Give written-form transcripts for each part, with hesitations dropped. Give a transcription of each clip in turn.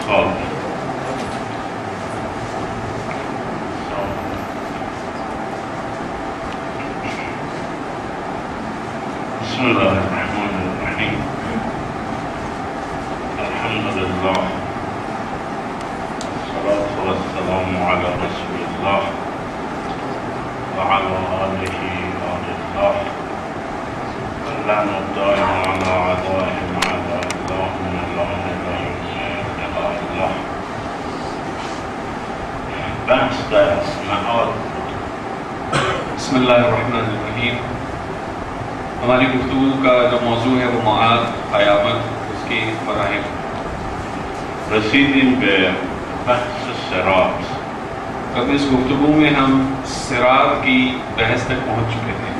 خب بسم الله الرحمن الرحيم الحمد لله والصلاة والسلام على رسول الله وعلى آله الله واللعن الدائم على أعدائهم أعداء الله من الله إلى يوم لقاء الله. بحث در معاد. بسم اللہ الرحمن الرحیم. ہماری گفتگو کا جو موضوع ہے وہ معاد، قیامت، اس کی مراحل. رسیدیم به بحث صراط. اب اس گفتگو میں ہم صراط کی بحث تک پہنچ چکے تھے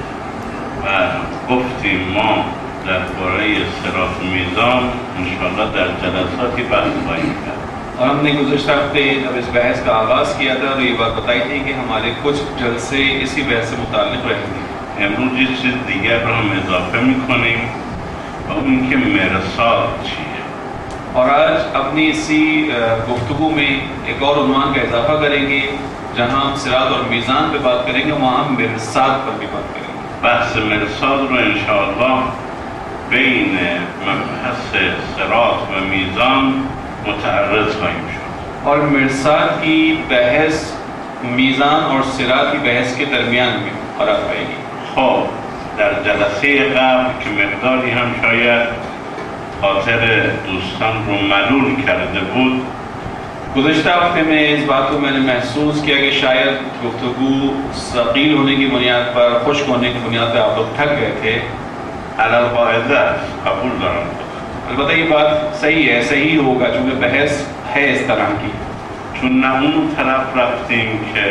و گفتیم ما درباره صراط میزان انشاءاللہ در جلساتی بحث خواهیم کرد. اور ہم نے گزشتہ ہفتے جب اس بحث کا آغاز کیا تھا تو یہ بات بتائی تھی کہ ہمارے کچھ جلسے اسی بحث سے متعلق رہیں گے. امروز یه چیز دیگر رو هم اضافه میکنیم و اون اینکه مرصاد چیه. اور آج اپنی اسی گفتگو میں ایک اور عنوان کا اضافہ کریں گے. جہاں ہم صراط اور میزان پہ بات کریں گے وہاں ہم مرصاد پر بھی بات کریں گے. بحث مرصاد رو انشاءاللہ بین مبحث صراط و میزان متعرض خواهیم شد. اور مرصاد کی بحث میزان اور صراط کی بحث کے درمیان میں قرار پائے گی. خب در جلسه قبل که مقداری هم شاید خاطر دوستان رو ملول کرده بود، گزشتہ ہفتے میں اس بات کو میں نے محسوس کیا کہ شاید گفتگو ثقیل ہونے کی بنیاد پر، خشک ہونے کی بنیاد پر آپ لوگ تھک گئے تھے. علی القاعده قبول دارم. البتہ یہ بات صحیح ہے، صحیح ہوگا چونکہ بحث ہے اس طرح کی. چون نه اون طرف رفتیم که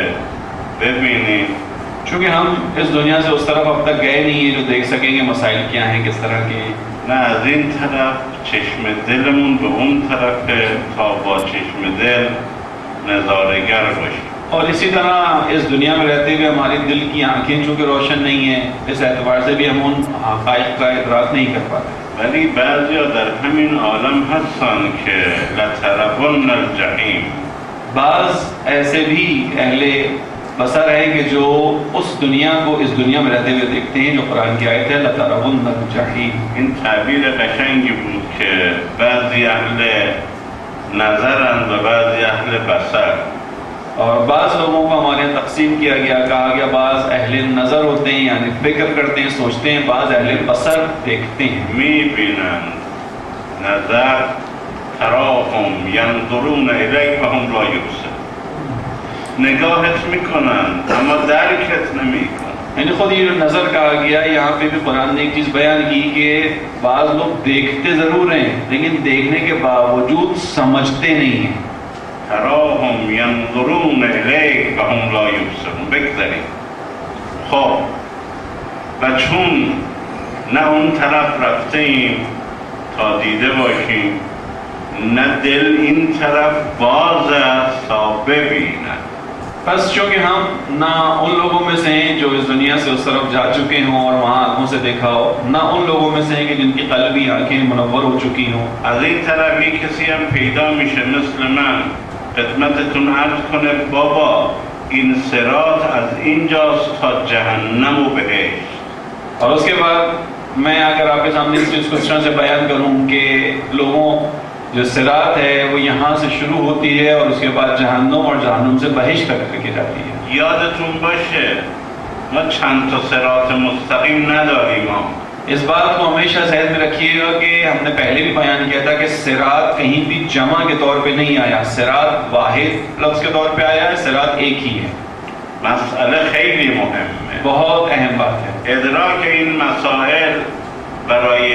ببینیم چونکہ ہم اس دنیا سے اس طرف اب تک گئے نہیں ہیں جو دیکھ سکیں گے مسائل کیا ہیں، کس طرح کے. نه از این طرف چشم دلمون به اون طرف تا با چشم دل نظاره‌گر باشیم. اور اسی طرح اس دنیا میں رہتے ہوئے ہماری دل کی آنکھیں چونکہ روشن نہیں ہیں، اس اعتبار سے بھی ہم ان حقائق کا ادراک نہیں کر پاتے. ولی بعضیا در همین عالم هستن که لترون الجحیم. بعض ایسے بھی اہل بصر ہے کہ جو اس دنیا کو اس دنیا میں رہتے ہوئے دیکھتے ہیں جو قرآن کی آیت ہے لَتَرَوُنَّ الْجَحِیمَ. این تعبیر قشنگی بود که بعضی اهل نظرند و بعضی اهل بصر. اور بعض لوگوں کو ہمارے یہاں تقسیم کیا گیا، کہا گیا بعض اہل نظر ہوتے ہیں یعنی فکر کرتے ہیں، سوچتے ہیں، بعض اہل بصر دیکھتے ہیں. میبینند نظر تراهم ینظرون الیک و هم لا یبصرون. نگاهت میکنن اما درکت نمیکنن. یعنی خود یہ جو نظر کہا گیا یہاں پہ بھی قرآن نے ایک چیز بیان کی کہ بعض لوگ دیکھتے ضرور ہیں لیکن دیکھنے کے باوجود سمجھتے نہیں ہیں. تراهم ینظرون الیک و هم لا یبصرون. بگذاریم. خب و چون نه اون طرف رفتیم تا دیده باشیم نه دل این طرف باز است تا ببیند. بس چونکہ ہم نہ ان لوگوں میں سے ہیں جو اس دنیا سے اس طرف جا چکے ہوں اور وہاں آنکھوں سے دیکھا ہو، نہ ان لوگوں میں سے ہیں کہ جن کی قلبی آنکھیں منور ہو چکی ہوں. از این طرف یک کسی هم پیدا میشه مثل من خدمتتون عرض کنه بابا این صراط از اینجاست تا جهنم و بهشت. اور اس کے بعد میں اگر آپ کے سامنے اس چیز کو اس طرح سے بیان کروں کہ لوگوں جو صراط ہے وہ یہاں سے شروع ہوتی ہے اور اس کے بعد جہنم اور جہنم سے بہشت تک لے کے جاتی ہے. یادتون باشه ما چند تا صراط مستقیم نداریم. اس بات کو ہمیشہ ذہن میں رکھیے گا کہ ہم نے پہلے بھی بیان کیا تھا کہ صراط کہیں بھی جمع کے طور پہ نہیں آیا. صراط واحد لفظ کے طور پہ آیا ہے، صراط ایک ہی ہے. مسئله خیلی مهمه. بہت اہم بات ہے. ادراک این مسائل برای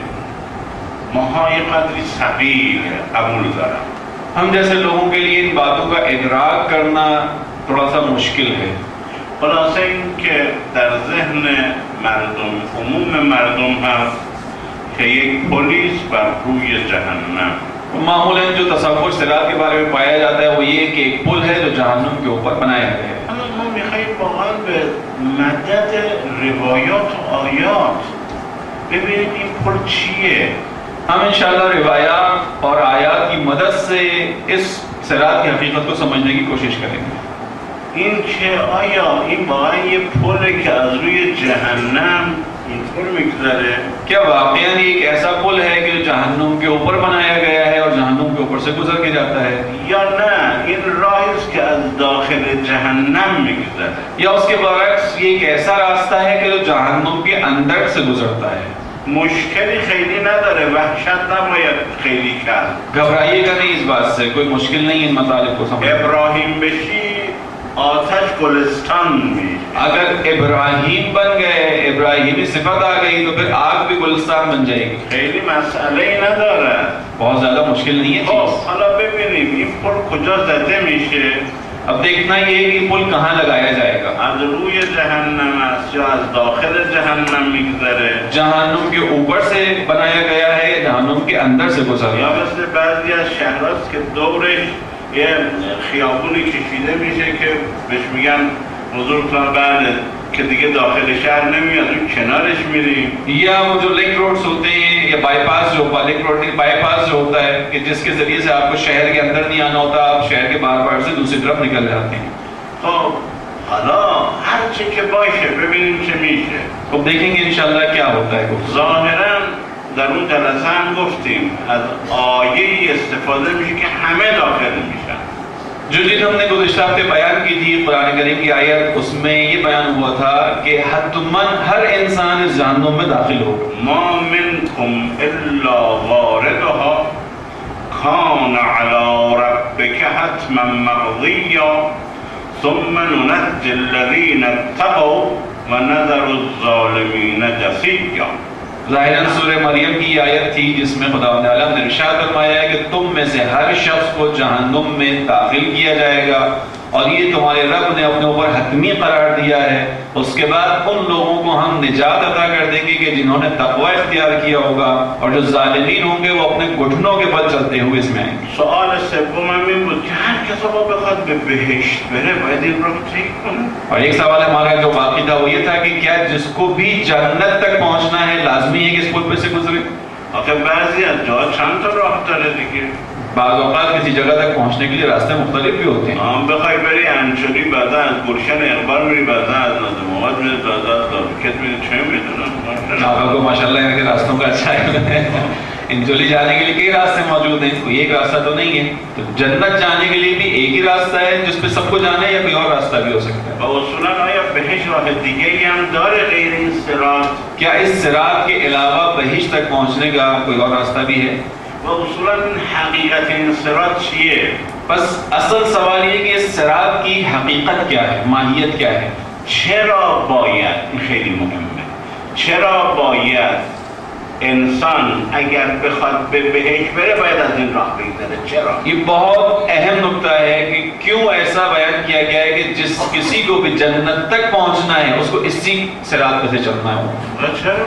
ماهای قدری ثقیل قبول دارم. ہم جیسے لوگوں کے لیے ان باتوں کا ادراک کرنا تھوڑا سا مشکل ہے. خلاصه این که در ذهن مردم عموم مردم هست که یک پلیس بر روی جهنم. معمولاً جو تصور صراط کے بارے میں پایا جاتا ہے وہ یہ کہ ایک پل ہے جو جہنم کے اوپر بنایا گیا ہے. اما ما میخواییم واقعا به مدد روایات و آیات ببینید این پل چیه. ہم انشاءاللہ روایات اور آیات کی مدد سے اس صراط کی حقیقت کو سمجھنے کی کوشش کریں گے. این که آیا این واقعا یه پله که از روی جهنم اینطور میگذره؟ کیا واقعا یہ ایک ایسا پل ہے کہ جو جہنم کے اوپر بنایا گیا ہے اور جہنم کے اوپر سے گزر کے جاتا ہے؟ یا نه این راهی است که از داخل جهنم میگذره؟ یا اس کے برعکس یہ ایک ایسا راستہ ہے کہ جو جہنم کے اندر سے گزرتا ہے؟ مشکلی خیلی نداره، وحشت نباید خیلی کرد. گھبرائیے گا نہیں اس بات سے، کوئی مشکل نہیں ان مطالب کو سمجھنا. ابراهیم بشی آتش گلستان میشه. اگر ابراہیم بن گئے، ابراہیمی صفت آ گئی تو پھر آگ بھی گلستان بن جائے گی. خیلی مسئله ای نداره. بہت زیادہ مشکل نہیں ہے چیز. حالا ببینیم این پل کجا زده میشه. اب دیکھنا یہ ہے کہ پل کہاں لگایا جائے گا. از روی جهنم است یا از داخل جهنم میگذره. جہنم کے اوپر سے بنایا گیا ہے یا جہنم کے اندر سے گزر یا رہا ہے. مثل بعضی از شهرهاست که دورش یه خیابونی کشیده میشه که بهش میگن حضورتان بعد که دیگه داخل شهر نمیاد، اون کنارش میریم. یا وہ جو لنک روڈز ہوتے ہیں یا بائی پاس جو لنک روڈ بائی پاس جو ہوتا ہے کہ جس کے ذریعے سے آپ کو شہر کے اندر نہیں آنا ہوتا، آپ شہر کے باہر سے دوسری طرف نکل جاتے ہیں. خب حالا هر چی که باشه ببینیم چه میشه. خب دیکھیں گے انشاءاللہ کیا ہوتا ہے. ظاهرا در اون جلسه هم گفتیم از آیه‌ای استفاده میشه که همه داخل میشن. جو چیز ہم نے گزشتہ ہفتے بیان کی تھی قرآن کریم کی آیت، اس میں یہ بیان ہوا تھا کہ حتماً ہر انسان اس جہنم میں داخل ہوگا. ما منکم الا واردها کان علی ربک حتما مقضیا ثم ننجی الذین اتقوا ونذر الظالمین جثیا. ظاہراً سورہ مریم کی آیت تھی جس میں خدا عالم نے ارشاد فرمایا ہے کہ تم میں سے ہر شخص کو جہنم میں داخل کیا جائے گا اور یہ تمہارے رب نے اپنے اوپر حتمی قرار دیا ہے. اس کے بعد ان لوگوں کو ہم نجات عطا کر دیں گے کہ جنہوں نے تقوی اختیار کیا ہوگا، اور جو ظالمین ہوں گے وہ اپنے گھٹنوں کے بل چلتے ہوئے اس میں آئیں گے. سوال سوم این بود که هر کسی بخواد به بهشت بره باید این رو طی کنه. اور ایک سوال ہمارا جو باقی تھا وہ یہ تھا کہ کیا جس کو بھی جنت تک پہنچنا ہے لازمی ہے کہ اس پل پہ سے گزرے؟ آخه بعضی از جاها چند تا راه داره دیگه. بعض اوقات کسی جگہ تک پہنچنے کے لیے راستے مختلف بھی ہوتے ہیں. هم بخوای بری انچوری بعدا از گلشن اقبال میری بعدا از نظامات میری بعدا از دارکت میری چه میدونم. آپ کو ماشاءاللہ ان کے راستوں کا اچھا ہے. انجولی جانے کے لیے کئی راستے موجود ہیں، کوئی ایک راستہ تو نہیں ہے. تو جنت جانے کے لیے بھی ایک ہی راستہ ہے جس پہ سب کو جانا ہے، یا کوئی اور راستہ بھی ہو سکتا ہے؟ و اصولا آیا بهشت راه دیگه ای هم داره غیر این صراط؟ کیا اس صراط کے علاوہ بہشت تک پہنچنے کا کوئی اور راستہ بھی ہے؟ و اصولا حقیقت این صراط چیه؟ بس اصل سوال یہ کہ اس صراط کی حقیقت کیا ہے، ماہیت کیا ہے؟ چرا باید، این خیلی مهمه، چرا باید انسان اگر بخواد به بهشت بره باید از این راه بگذره؟ چرا؟ یہ بہت اہم نکتہ ہے کہ کیوں ایسا بیان کیا گیا ہے کہ جس کسی کو بھی جنت تک پہنچنا ہے اس کو اسی صراط پہ سے چلنا ہے. و چرا؟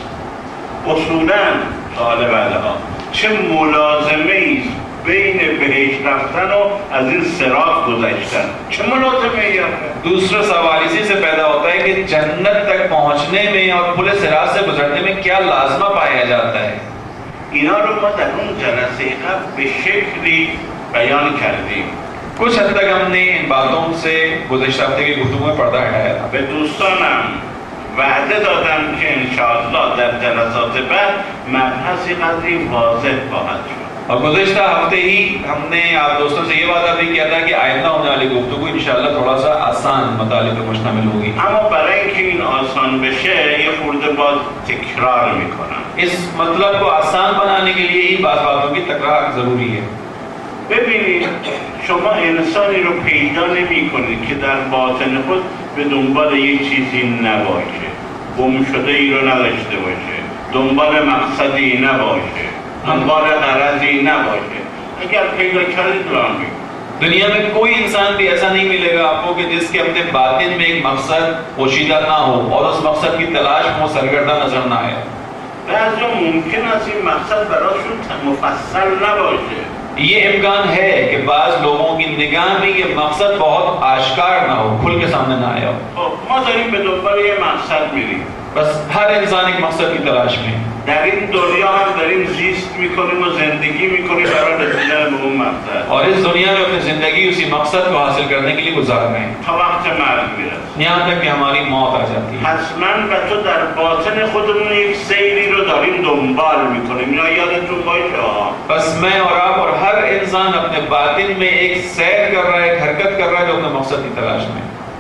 اصولا سوال بعدها چه ملازمه ایست بین بهشت رفتن و از این صراط گذشتن؟ چه ملازمه ای آخه؟ دوسرا سوال اسی سے پیدا ہوتا ہے کہ جنت تک پہنچنے میں اور پل صراط سے گزرنے میں کیا لازمہ پایا جاتا ہے. اینا رو ما در اون جلسه قبل به شکلی بیان کردیم. کچھ حد تک ہم نے ان باتوں سے گزشتہ ہفتے کی گفتگو میں پردہ ہٹایا تھا. به دوستانم وعده دادم که انشاءالله در جلسات بعد مبحثی قدری واضح خواهد شد. اور گزشتہ ہفتے ہی ہم نے آپ دوستوں سے یہ وعدہ بھی کیا تھا کہ آئندہ ہونے والی گفتگو انشاءاللہ تھوڑا سا آسان مطالب پر مشتمل ہوگی. اما برای اینکه این آسان بشه یه خورده باز تکرار میکنم. اس مطلب کو آسان بنانے کے لیے ہی بعض باتوں کی تکرار ضروری ہے. ببینید شما انسانی رو پیدا نمی کنید که در باطن خود به دنبال یک چیزی نباشه، گم شده ای رو نداشته باشه، دنبال مقصدی نباشه، دنبال غرضی نباشه. اگر پیدا کردید راه دنیا میں کوئی انسان بھی ایسا نہیں ملے گا آپ کو کہ جس کے اپنے باطن میں ایک مقصد پوشیدہ نہ ہو اور اس مقصد کی تلاش میں سرگردہ نظر نہ آئے. بعضی ممکن است این مقصد براشون مفصل نباشه. یہ امکان ہے کہ بعض لوگوں کی نگاہ میں یہ مقصد بہت آشکار نہ ہو، کھل کے سامنے نہ آیا ہو. ما داریم به دنبال یه مقصد میریم. بس ہر انسان ایک مقصد کی تلاش میں. در این دنیا هم داریم زیست میکنیم و زندگی میکنیم برای رسیدن به اون مقصد. اور اس دنیا میں اپنی زندگی اسی مقصد کو حاصل کرنے کے لیے گزار رہے ہیں تا وقت مرگ میرسه. یہاں تک کہ ہماری موت آ جاتی ہے. پس من و تو در باطن خودمون یک سیری رو داریم دنبال میکنیم. اینا یادتون باشه. بس میں اور آپ اور ہر انسان اپنے باطن میں ایک سیر کر رہا ہے، ایک حرکت کر رہا ہے جو اپنے مقصد کی تلاش میں.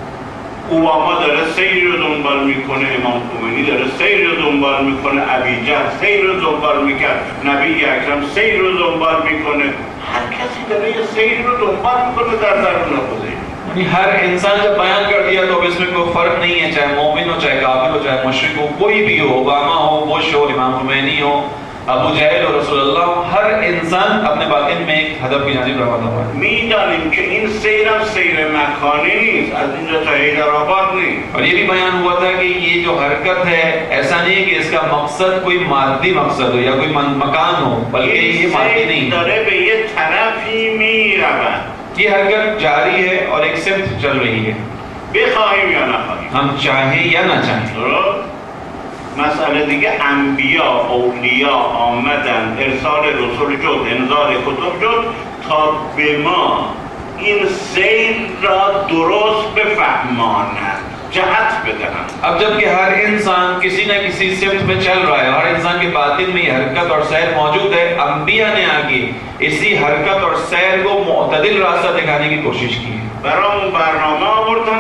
اوباما داره سیری رو دنبال میکنه، امام خمینی داره سیری رو دنبال میکنه، ابیجهل سیری رو دنبال میکرد، نبی اکرم سیری رو دنبال میکنه. هر کسی داره یه سیری رو دنبال میکنه در درون خودش. یعنی ہر انسان جب بیان کر دیا تو اس میں کوئی فرق نہیں ہے، چاہے مومن ہو، چاہے کافر ہو، چاہے مشرک ہو، کوئی بھی ہو، اوباما ہو، بش ہو، امام خمینی ہو، ابو جہل و رسول اللہ، ہر انسان اپنے باطن میں ایک هدف کی جانب روانہ ہوا ہے. میدانیم که این سیر هم سیر مکانی نیست، از اینجا تا حیدرآباد نیست. اور یہ بھی بیان ہوا تھا کہ یہ جو حرکت ہے ایسا نہیں ہے کہ اس کا مقصد کوئی مادی مقصد ہو یا کوئی مکان ہو، بلکہ یہ مادی نہیں ہے. داره به یه طرفی میرود. یہ حرکت جاری ہے اور ایک سمت چل رہی ہے، بخواهیم یا نخواهیم. ہم چاہیں یا نہ چاہیں. درست؟ مسئله دیگه انبیا اولیاء آمدن، ارسال رسول شد، انزال کتب شد تا به ما این سیر را درست بفهمانند، جهت بدهند. اب جب کہ ہر انسان کسی نہ کسی سمت میں چل رہا ہے، ہر انسان کے باطن میں یہ حرکت اور سیر موجود ہے، انبیاء نے آگے اسی حرکت اور سیر کو معتدل راستہ دکھانے کی کوشش کی ہے. برامون برنامه آوردن،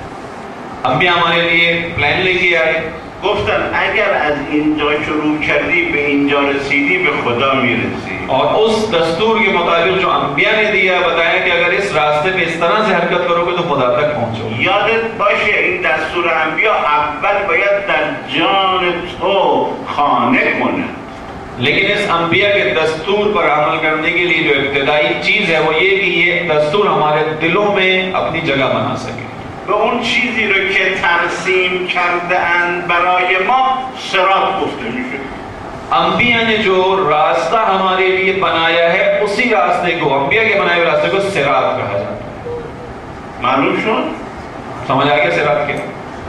انبیاء ہمارے لیے پلان لے کے آئے، گفتن اگر از اینجا شروع کردی به اینجا رسیدی به خدا میرسی. اور اس دستور کے مطابق جو انبیاء نے دیا بتایا کہ اگر اس راستے پہ اس طرح سے حرکت کرو گے تو خدا تک پہنچو. یادت باشه این دستور انبیا اول باید در جان تو خانه کنه. لیکن اس انبیاء کے دستور پر عمل کرنے کے لیے جو ابتدائی چیز ہے وہ یہ کہ یہ دستور ہمارے دلوں میں اپنی جگہ بنا سکے. و اون چیزی رو که ترسیم کرده اند برای ما صراط گفته میشه. انبیاء نے جو راستہ ہمارے لیے بنایا ہے اسی راستے کو، انبیاء کے بنائے ہوئے راستے کو صراط کہا جاتا ہے. معلوم شد؟ سمجھ آ گیا صراط کیا؟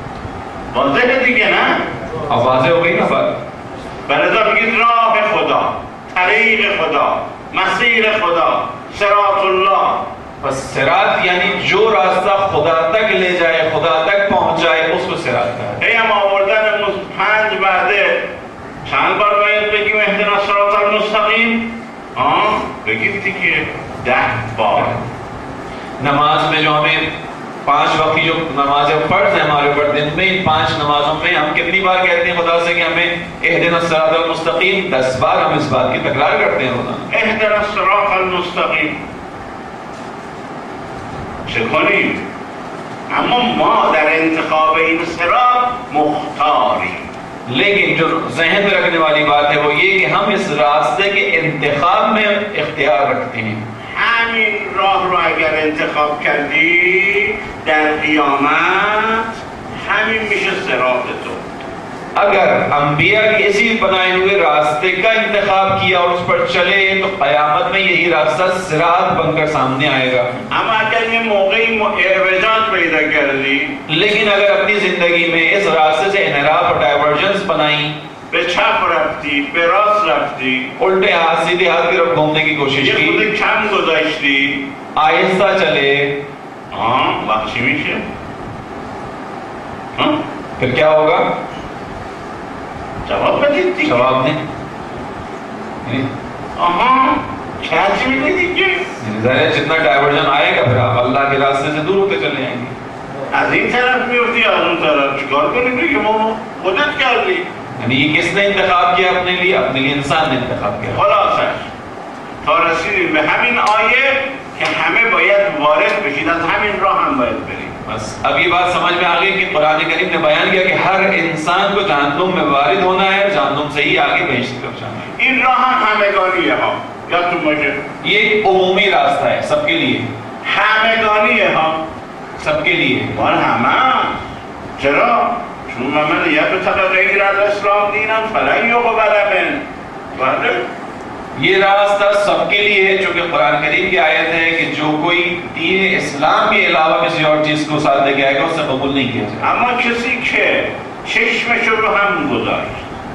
واضح ہے دیگه نه؟ اب واضح ہو گئی نا بات. بلدا بگید راه خدا، طریق خدا، مسیر خدا، صراط الله. بس صراط یعنی جو راستہ خدا تک لے جائے، خدا تک پہنچ جائے، اس کو صراط کہا ہے. هم آوردن 5 وعده چند بار باید بگیم اهدنا الصراط المستقیم؟ بگید دیگه 10 بار. نماز میں جو ہمیں 5 وقت کی جو نمازیں فرض ہیں ہمارے اوپر دن میں، ان 5 نمازوں میں ہم کتنی بار کہتے ہیں خدا سے کہ ہمیں اهدنا الصراط المستقیم؟ 10 بار ہم اس بات کی تکرار کرتے ہیں روزانہ. اهدنا الصراط المستقیم چه کنیم؟ اما ما در انتخاب این صراط مختاریم. لیکن جو ذہن میں رکھنے والی بات ہے وہ یہ کہ ہم اس راستے کے انتخاب میں اختیار رکھتے ہیں. همین راه رو اگر انتخاب کردی در قیامت همین میشه صراط تو. اگر انبیاء کے اسی بنائے ہوئے راستے کا انتخاب کیا اور اس پر چلے تو قیامت میں یہی راستہ صراط بن کر سامنے آئے گا. اما اگر یہ موقعی اعوجاج پیدا کردی، لیکن اگر اپنی زندگی میں اس راستے سے انحراف اور ڈائیورجنس بنائی، به چپ رفتی، به راست رفتی، الٹے ہاتھ سیدھے ہاتھ کی طرف گھومنے کی کوشش یه کی، خود کم گذاشتی، آہستہ چلے، وقت چی میشه؟ پھر کیا ہوگا؟ جواب بدید دیگه. جواب دیں. چی میده دیگه؟ ظاہر ہے جتنا ڈائیورژن آئے گا پھر آپ اللہ کے راستے سے دور ہوتے چلے جائیں گے. از این طرف میفتی، از اون طرف چیکار کنیم دیگه؟ ما خودت کردی. یعنی یہ کس نے انتخاب کیا اپنے لیے انسان نے انتخاب کیا. خلاصش تا رسیدیم به همین آیه که همه باید وارد بشید، از همین راه هم باید بریم. بس اب یہ بات سمجھ میں آ گئی کہ قرآن کریم نے بیان کیا کہ ہر انسان کو جہنم میں وارد ہونا ہے، جہنم سے ہی آگے بہشت کی طرف جانا ہے. این راه هم همگانیه ها، یادتون باشه یہ ایک عمومی راستہ ہے سب کے لیے، همگانیه ها. سب کے لیے. مال همه. چرا؟ چون من یبتغی غیر الاسلام دینا فلن یقبل منه. بله یہ راستہ سب کے لیے ہے، چونکہ قرآن کریم کی آیت ہے کہ جو کوئی دین اسلام کے علاوہ کسی اور چیز کو ساتھ لے کے آئے گا اس سے قبول نہیں کیا جائے. اما کسی که چشمشو رو هم گذاشت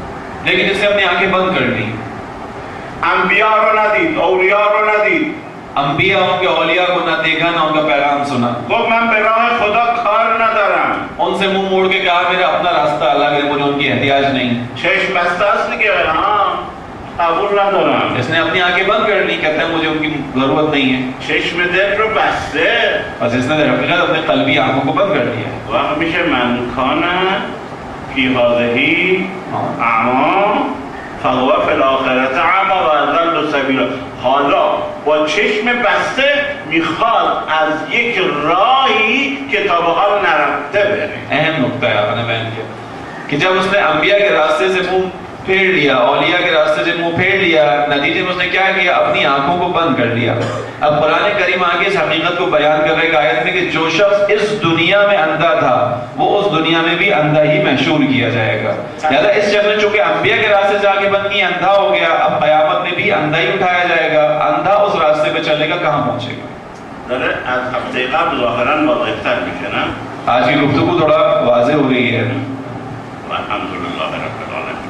لیکن اس نے اپنی آنکھیں بند کر لی. انبیاء رو ندید، اولیاء رو ندید. انبیاء ان کے اولیاء کو نہ دیکھا نہ ان کا پیغام سنا. گفت من به راه خدا کار ندارم. ان سے منہ موڑ کے کہا میرا اپنا راستہ الگ ہے، مجھے ان کی احتیاج نہیں. چشم بسته است دیگه. ہاں قبول ندارم. اس نے اپنی آنکھیں بند کر لی، کہتا ہے مجھے ان کی ضرورت نہیں ہے. چشم دل رو بسته. بس اس نے در حقیقت اپنے قلبی آنکھوں کو بند کر لیا. وقت میشه من کان فی هذه اعما فهو فی الآخرة اعما و اضل سبیلا. حالا با چشم بسته میخواد از یک راهی که تا به حال نرفته بره. اہم نکتہ ہے آپ نے بیان کیا کہ جب اس نے انبیاء کے راستے سے منہ پھیر لیا، اولیاء کے راستے سے منہ پھیر لیا، نتیجے میں اس نے کیا کیا؟ اپنی آنکھوں کو بند کر لیا. اب قرآن کریم آگے اس حقیقت کو بیان کر رہے آیت میں کہ جو شخص اس دنیا میں اندھا تھا وہ اس دنیا میں بھی اندھا ہی محشور کیا جائے گا. لہٰذا اس شخص نے چونکہ انبیاء کے راستے سے آگے بند کی، اندھا ہو گیا، اب قیامت میں بھی اندھا ہی اٹھایا جائے گا. اندھا اس راستے پہ چلے گا، کہاں پہنچے گا؟ داره از هفته قبل ظاهرا واضح‌تر میشه نه؟ آج کی گفتگو تھوڑا واضح ہو رہی ہے. الحمدلله رب العالمین.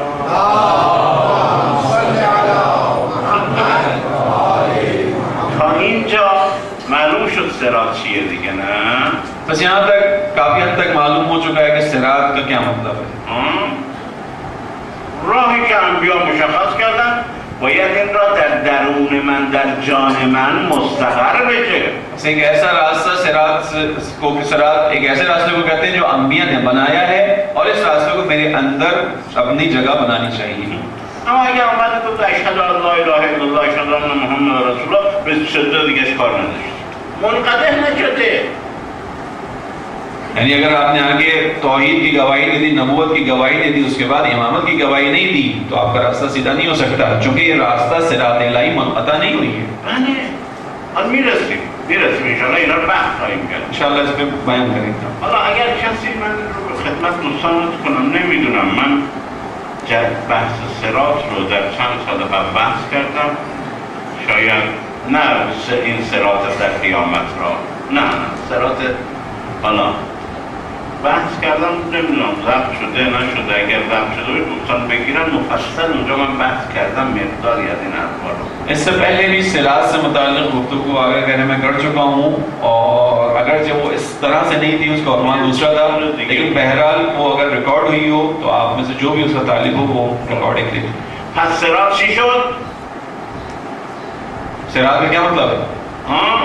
تا اینجا معلوم شد صراط چیه دیگه نه؟ بس یہاں تک کافی حد تک معلوم ہو چکا ہے کہ صراط کا کیا مطلب ہے. راهی که انبیا مشخص کردن باید این را در درون من، در جان من مستقر بشه. ایک ایسا راستہ صراط ایک ایسے راستے کو کہتے ہیں جو انبیاء نے بنایا ہے، اور اس راستے کو میرے اندر اپنی جگہ بنانی چاہیے. اما اگر اومد تو اشهد ان لا اله الا الله اشهد ان محمد رسول الله به شده دیگه کار نداشت، منقطع نشده. یعنی اگر آپ نے آگے توحید کی گواہی دے دی، نبوت کی گواہی دے دی، اس کے بعد امامت کی گواہی نہیں دی تو آپ کا راستہ سیدھا نہیں ہو سکتا، چونکہ یہ راستہ صراط الہی منقطع نہیں ہوئی ہے. اور میرسیم انشاءاللہ اینا رو بحث خواهیم کرد. انشاءاللہ اس پہ بیان کریں گے. حالا اگر کسی من رو خدمت دوستان کنم، نمیدونم، من بحث صراط رو در چند سال قبل بحث کردم، شاید نه این صراط در قیامت را، نه صراط حالا بحث کردم، نمیدونم ضبط شده نشده. اگر ضبط شده دوستان بگیرن مفصل اونجا من بحث کردم مقداری از این حرفا رو. اس سے پہلے بھی صراط سے متعلق گفتگو آگے کہنے میں کر چکا ہوں، اور اگرچہ وہ اس طرح سے نہیں تھی، اس کا عنوان دوسرا تھا، لیکن بہرحال وہ اگر ریکارڈ ہوئی ہو تو آپ میں سے جو بھی اس کا طالب ہو وہ ریکارڈنگ لے. پس صراط چی شد؟ صراط کا کیا مطلب ہے؟ ہاں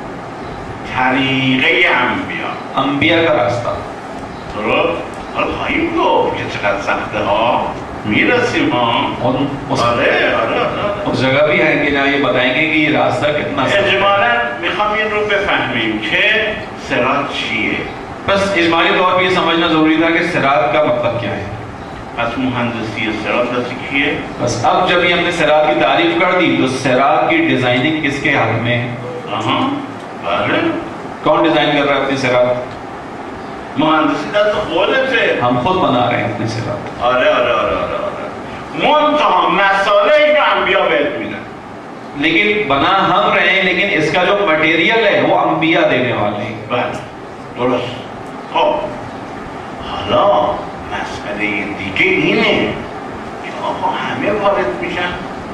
طریقه انبیا، انبیاء کا راستہ. حالا خواهیم گفت که چقدر سخته ها، میرسیم ها. اس جگہ بھی آئیں گے جہاں یہ بتائیں گے کہ یہ راستہ کتنا سخت ہے. اجمالا میخوام این رو بفهمیم که صراط چیه. بس اجمالی طور پہ یہ سمجھنا ضروری تھا کہ صراط کا مطلب کیا ہے. پس مهندسی صراط دست کیه؟ بس اب جب یہ ہم نے صراط کی تعریف کر دی تو صراط کی ڈیزائننگ کس کے ہاتھ میں ہے؟ بله. کون ڈیزائن کر رہا ہے اپنی صراط؟ مهندسی دست خودته. ہم خود بنا رہے ہیں اپنی صراط. آره. منتها مسائل رو انبیا بهت میدن. لیکن بنا ہم رہے ہیں، لیکن اس کا جو مٹیریل ہے وہ انبیاء دینے والے ہیں. بله درست. خب حالا مسئله دیگه اینه که آقا همه وارد میشن.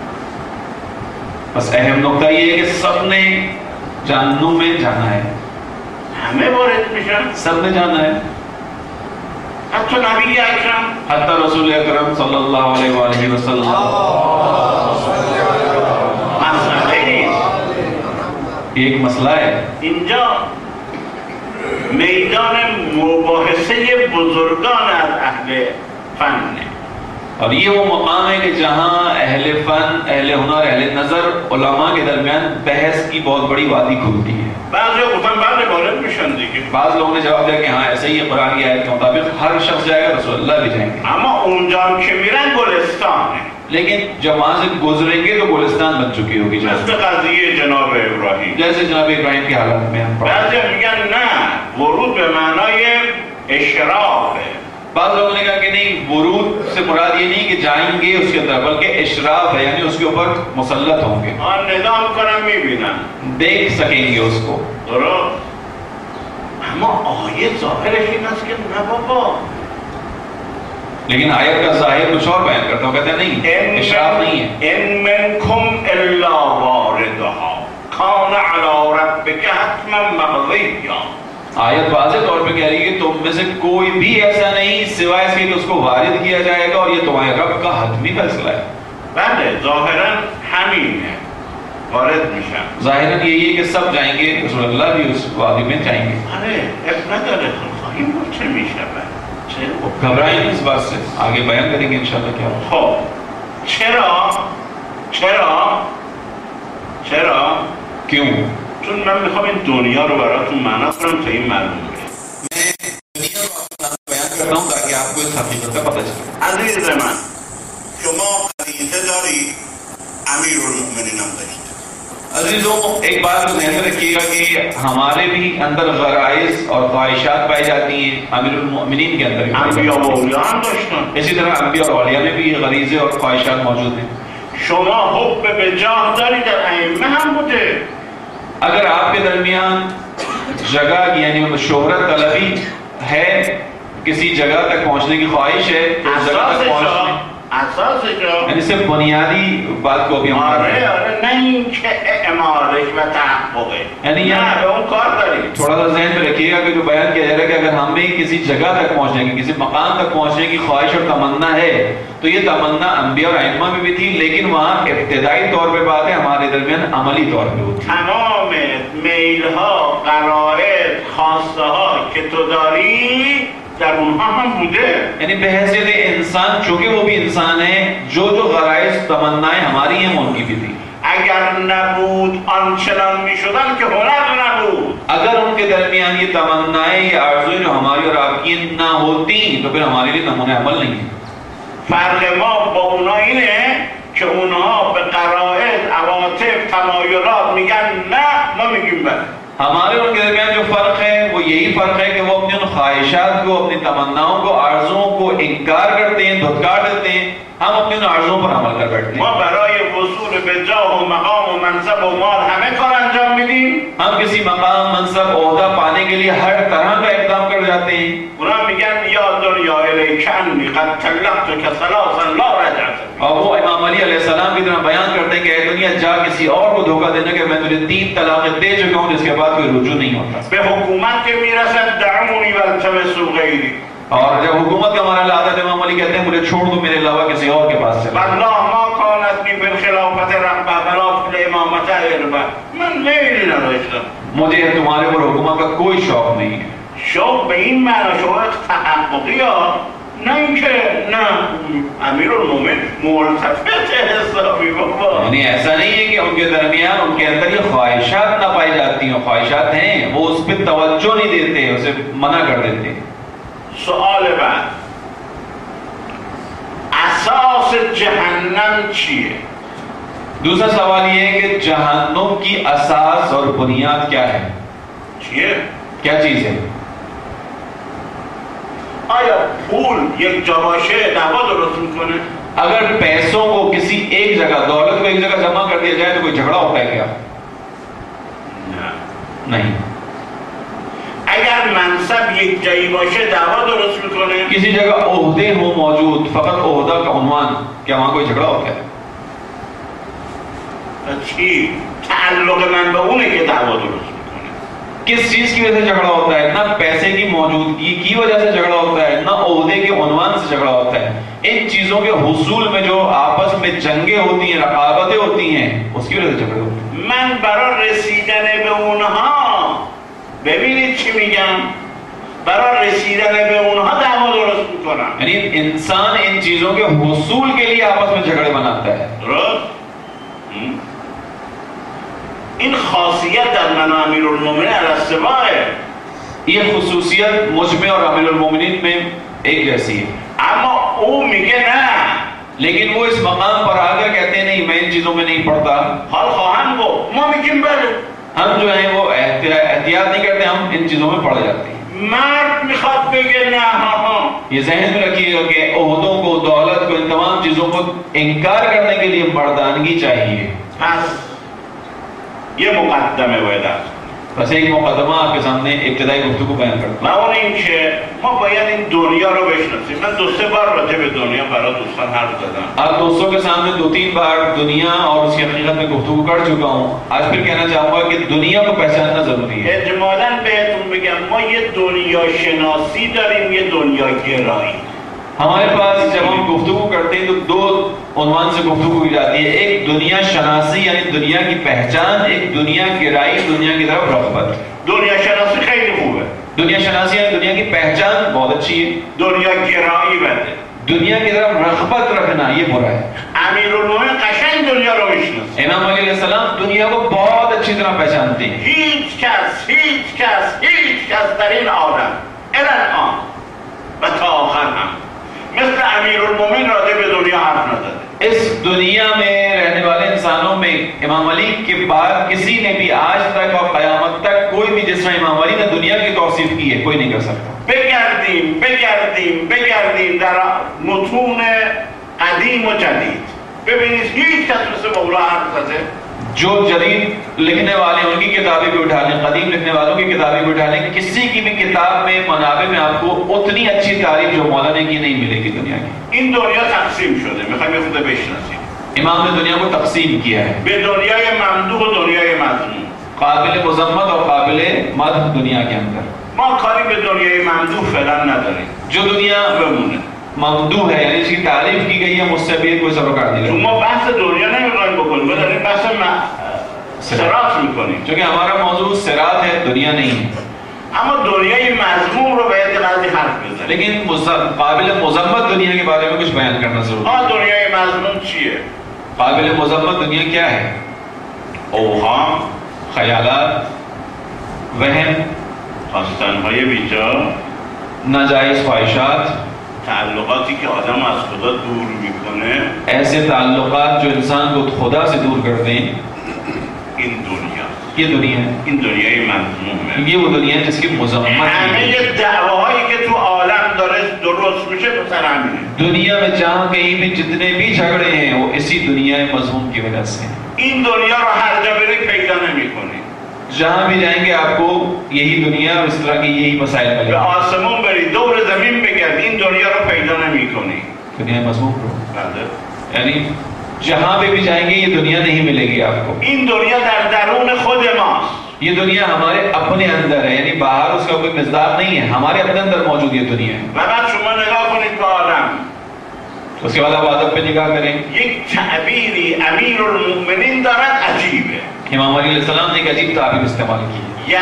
بس اہم نکتہ یہ ہے کہ سب نے جہنم میں جانا ہے. همه وارد میشن. سب نے جانا ہے، حتی نبی اکرم، حتی رسول اکرم صلی اللہ علیہ وآلہ وسلم. مسئله نیست. یہ ایک مسئلہ ہے. اینجا میدان مباحثه بزرگان از اهل فنه. اور یہ وہ مقام ہے کہ جہاں اہل فن، اہل ہنر، اہل نظر، علماء کے درمیان بحث کی بہت بڑی وادی کھلتی ہے. بعضی گفتن بله وارد میشن دیگه. بعض لوگوں نے جواب دیا کہ ہاں ایسے ہی ہے، قرآن کی آیت کے مطابق ہر شخص جائے گا، رسول اللہ بھی جائیں گے. اما اونجا هم که میرن گلستانه. لیکن جب وہاں سے گزریں گے تو گلستان بن چکی ہوگی. مثل قضیه جناب ابراهیم. جیسے جناب ابراہیم کی حالت میں ہم پڑھتے ہیں. بعضی میگن نه ورود به معنای اشرافه. بعض لوگوں نے کہا کہ نہیں، ورود سے مراد یہ نہیں کہ جائیں گے اس کے طرف، بلکہ اشراف ہے، یعنی اس کے اوپر مسلط ہوں گے، اور نظام کنم میبینن، دیکھ سکیں گے اس کو. درست. اما آیه ظاهرش این است که نه بابا لیکن آیت کا ظاہر کچھ اور بیان کرتا ہے، وہ کہتے ہیں نہیں، اشراف نہیں ہے. ان منکم الا واردها کان علی ربک حتما مقضیا. آیت واضح طور پہ کہہ رہی ہے کہ تم میں سے کوئی بھی ایسا نہیں سوائے اس کے کہ اس کو وارد کیا جائے گا، اور یہ تمہارے رب کا حتمی فیصلہ ہے. بله ظاہراً همین ہے، وارد میشن. ظاہراً یہی ہے کہ سب جائیں گے، رسول اللہ بھی اس وادی میں جائیں گے. ارے اب نداره خواهیم گفت چه میشود. گھبرائیں نہیں اس بات سے، آگے بیان کریں گے انشاءاللہ کیا ہوگا. خب چرا کیوں؟ چون من میخوام این دنیا رو براتون معنا کنم تا این معلوم بشه. میں دنیا کو آپ کو بیان کرتا ہوں تاکہ آپ کو اس حقیقت کا پتہ چلے. عزیز من شما خلیفه دارید، امیرالمؤمنین هم دارید. عزیزوں ایک بات کو ذہن میں رکھیے گا کہ ہمارے بھی اندر غرائز اور خواہشات پائی جاتی ہیں، امیر المؤمنین کے اندر بھی. انبیاء و اولیاء هم داشتن. اسی طرح انبیاء اور اولیاء میں بھی غریزے اور خواہشات موجود ہیں. شما حب به جاه دارید، در ائمه هم بوده. اگر آپ کے درمیان جگہ یعنی شہرت طلبی ہے، کسی جگہ تک پہنچنے کی خواہش ہے، تو اس جگہ تک پہنچنے یعنی صرف بنیادی بات کو بھی ہم کر رہے ہیں. نہیں کہ امارش و تحقق ہے، یعنی یہاں به اون کار داریم. تھوڑا سا ذہن میں رکھیے گا کہ جو بیان کیا جا رہا ہے کہ اگر ہمیں کسی جگہ تک پہنچنے کی، کسی مقام تک پہنچنے کی خواہش اور تمنا ہے، تو یہ تمنا انبیاء اور ائمہ میں بھی تھی، لیکن وہاں ابتدائی طور پہ بات ہے، ہمارے درمیان عملی طور پہ ہوتی ہے. تمام میل ها، قرائد، خواسته ها که تو داری در اونها هم بوده. یعنی بحیثیت انسان، چونکہ وہ بھی انسان ہے، جو غرائز تمنائیں ہماری ہیں وہ ان کی بھی تھی. اگر نبود آنچنان میشدن که هنر نبود. اگر ان کے درمیان یہ تمنائیں، یہ آرزویں جو ہماری اور آپ کی نہ ہوتی تو پھر ہمارے لیے نمونہ عمل نہیں ہے. فرق ما با اونا اینه که اونها به قرائد، عواطف، تمایلات میگن نه، ما میگیم بله. ہمارے اور ان کے درمیان جو فرق ہے وہ یہی فرق ہے کہ وہ اپنی ان خواہشات کو، اپنی تمناؤں کو، آرزوؤں کو انکار کرتے ہیں، دھتکار دیتے ہیں. ہم اپنی ان آرزوؤں پر عمل کر بیٹھتے ہیں. ما برای وصول به جاه و مقام و منصب و مال همه کار انجام میدیم. ہم کسی مقام، منصب، عہدہ پانے کے لیے ہر طرح کا اقدام کر جاتے ہیں. اونا میگن یا دنیا الیک انی قد طلقتک ثلاثا لا رجعت. اور وہ امام علی علیہ السلام کی طرح بیان کرتے ہیں کہ اے دنیا جا کسی اور کو دھوکہ دینا کہ میں تجھے 3 طلاقیں دے چکا ہوں، جس کے بعد کوئی رجوع نہیں ہوتا. به حکومت که میرسد دعونی والتمسوا غیری. اور جب حکومت کا ہمارا عادت ہے، امام علی کہتے ہیں مجھے چھوڑ دو، میرے علاوہ کسی اور کے پاس چلو. والله ما كانت لي بالخلافة رغبة ولا في الإمامة رغبة. من میلی نداشتم. مجھے تمہارے اوپر حکومت کا کوئی شوق نہیں ہے. شوق به این معنی شوق تحققی ها، نه اینکه نه امیرالمومنین ملتفت حسابی بابا. یعنی ایسا نہیں ہے کہ ان کے درمیان، ان کے اندر یہ خواہشات نہ پائی جاتی ہیں، خواہشات ہیں، وہ اس پہ توجہ نہیں دیتے، اسے منع کر دیتے ہیں. سوال بعد، اساس جہنم چیه؟ دوسرا سوال یہ ہے کہ جہنم کی اساس اور بنیاد کیا ہے؟ چیه؟ کیا چیز ہے؟ آیا پول یک جا باشه دعوا درست میکنه؟ اگر پیسوں کو کسی ایک جگہ، دولت کو ایک جگہ جمع کر دیا جائے تو کوئی جھگڑا ہوتا ہے کیا؟ نہیں. اگر منصب یک جایی باشه دعوا درست میکنه؟ کسی جگہ عہدے ہوں موجود، فقط عہدہ کا عنوان، کیا وہاں کوئی جھگڑا ہوتا ہے؟ چی؟ تعلق من به اونه که دعوا درست میکنه. کس چیز کی وجہ سے جھگڑا ہوتا ہے؟ نہ پیسے کی موجودگی کی وجہ سے جھگڑا ہوتا ہے، نہ عہدے کے عنوان سے جھگڑا ہوتا ہے. ان چیزوں کے حصول میں جو آپس میں جنگیں ہوتی ہیں، رقابتیں ہوتی ہیں، اس کی وجہ سے جھگڑے ہوتے ہیں. من برای رسیدن به اونها، ببینید چی میگم، برای رسیدن به اونها دعوا درست میکنم. یعنی انسان ان چیزوں کے حصول کے لیے آپس میں جھگڑے بناتا ہے. درست؟ این خاصیت در من امیر المومنین علی السواء ہے. یہ خصوصیت مجھ میں اور امیر المومنین میں ایک جیسی ہے. اما او میگه نه، لیکن وہ اس مقام پر آ کر کہتے ہیں نہیں میں ان چیزوں میں نہیں پڑھتا. حال خواهند گفت ما میگیم بله. ہم جو ہیں وہ احتیاط نہیں کرتے، ہم ان چیزوں میں پڑ جاتے ہیں. مرد میخواد بگه نه ها. یہ ذہن میں رکھیے گا کہ عہدوں کو، دولت کو، ان تمام چیزوں کو انکار کرنے کے لیے مردانگی چاہیے. پس یہ مقدمه باید است. بس ایک مقدمہ آپ کے سامنے ابتدائی گفتگو بیان کرتا ہوں. و اون این که ما باید این دنیا رو بشناسیم. من 2-3 بار راجع به دنیا برای دوستان حرف زدم. آپ دوستوں کے سامنے 2-3 بار دنیا اور اس کی حقیقت میں گفتگو کر چکا ہوں. آج پھر کہنا چاہوں گا کہ دنیا کو پہچاننا ضروری ہے. اجمالاً بهتون بگم ما یه دنیا شناسی داریم، یه دنیا گرایی. ہمارے پاس جب ہم گفتگو کرتے ہیں تو 2 عنوان سے گفتگو کی جاتی ہے. ایک دنیا شناسی یعنی دنیا کی پہچان، ایک دنیا گرائی دنیا کی طرف رغبت. دنیا شناسی خیلی خوبه. دنیا شناسی یعنی دنیا کی پہچان بہت اچھی ہے. دنیا گرایی بده. دنیا کی طرف رغبت رکھنا یہ برا ہے. امیرالمومنین قشنگ دنیا رو میشناسه. امام علیہ السلام دنیا کو بہت اچھی طرح پہچانتے ہیں. هیچ کس در این عالم الان و تا آخر هم مثل امیرالمومنین راجع به دنیا حرف نزده. اس دنیا میں رہنے والے انسانوں میں امام علی کے بعد کسی نے بھی آج تک اور قیامت تک کوئی بھی جس طرح امام علی نے دنیا کی توصیف کی ہے کوئی نہیں کر سکتا. بگردیم در متون قدیم و جدید ببینید هیچ کس مثل مولا حرف زده. جو جدید لکھنے والے ان کی کتابیں بھی اٹھا لیں، قدیم لکھنے والوں کی کتابیں بھی اٹھا لیں، کسی کی بھی کتاب میں منابع میں آپ کو اتنی اچھی تعریف جو مولا نے کی نہیں ملے گی دنیا کی. این دنیا تقسیم شده. میخوایم یه خود بشناسیم. امام نے دنیا کو تقسیم کیا ہے به دنیای ممدوح و دنیای مذموم. قابل مذمت اور قابل مدح دنیا کے اندر. ما کاری به دنیای ممدوح فعلا نداریم. جو دنیا بمونه. ممدوح ہے یعنی اس کی تعریف کی گئی ہے، مجھ سے بھی کوئی سروکار نہیں چون ہے. ما بحث دنیا نمیخوایم بکنیم، ما داریم بحث صراط میکنیم. چونکہ ہمارا موضوع صراط ہے، دنیا نہیں ہے. اما دنیای مذموم رو باید قضی حرف بزنیم. لیکن قابل مذمت دنیا کے بارے میں کچھ بیان کرنا ضروری ہے. دنیای مذموم چیه؟ قابل مذمت دنیا کیا ہے؟ اوهام، خیالات، وہم، خواستنهای بیجا، ناجائز خواہشات، تعلقاتی که آدم از خدا دور میکنه. ایسے تعلقات جو انسان کو خدا سے دور کر دیں. این دنیا، یہ دنیا ہے، این دنیای مذمومه. یہ وہ دنیا ہے جس کی مذمت کی همه گئی. دعواهایی که تو عالم داره درست میشه پسر همینه. دنیا میں جہاں کہیں بھی جتنے بھی جھگڑے ہیں وہ اسی دنیا مذموم کی وجہ سے ہیں. این دنیا رو هر جا بری پیدا نمیکنی. جہاں بھی جائیں گے آپ کو یہی دنیا اور اس طرح کی یہی مسائل ملیں به گے. آسمون بری دور زمین بگرد این دنیا رو پیدا نمیکنی. دنیا مذموم رو بله. یعنی جہاں پہ بھی جائیں گے یہ دنیا نہیں ملے گی آپ کو. این دنیا در درون خود ماست. یہ دنیا ہمارے اپنے اندر ہے، یعنی باہر اس کا کوئی مقدار نہیں ہے، ہمارے اپنے اندر موجود یہ دنیا ہے. و بعد شما نگاه کنید به عالم. اس کے بعد آپ ادب پہ نگاہ کریں. یک تعبیری امیرالمؤمنین دارد عجیبه. امام علیہ السلام نے ایک عجیب تعبیر استعمال کی.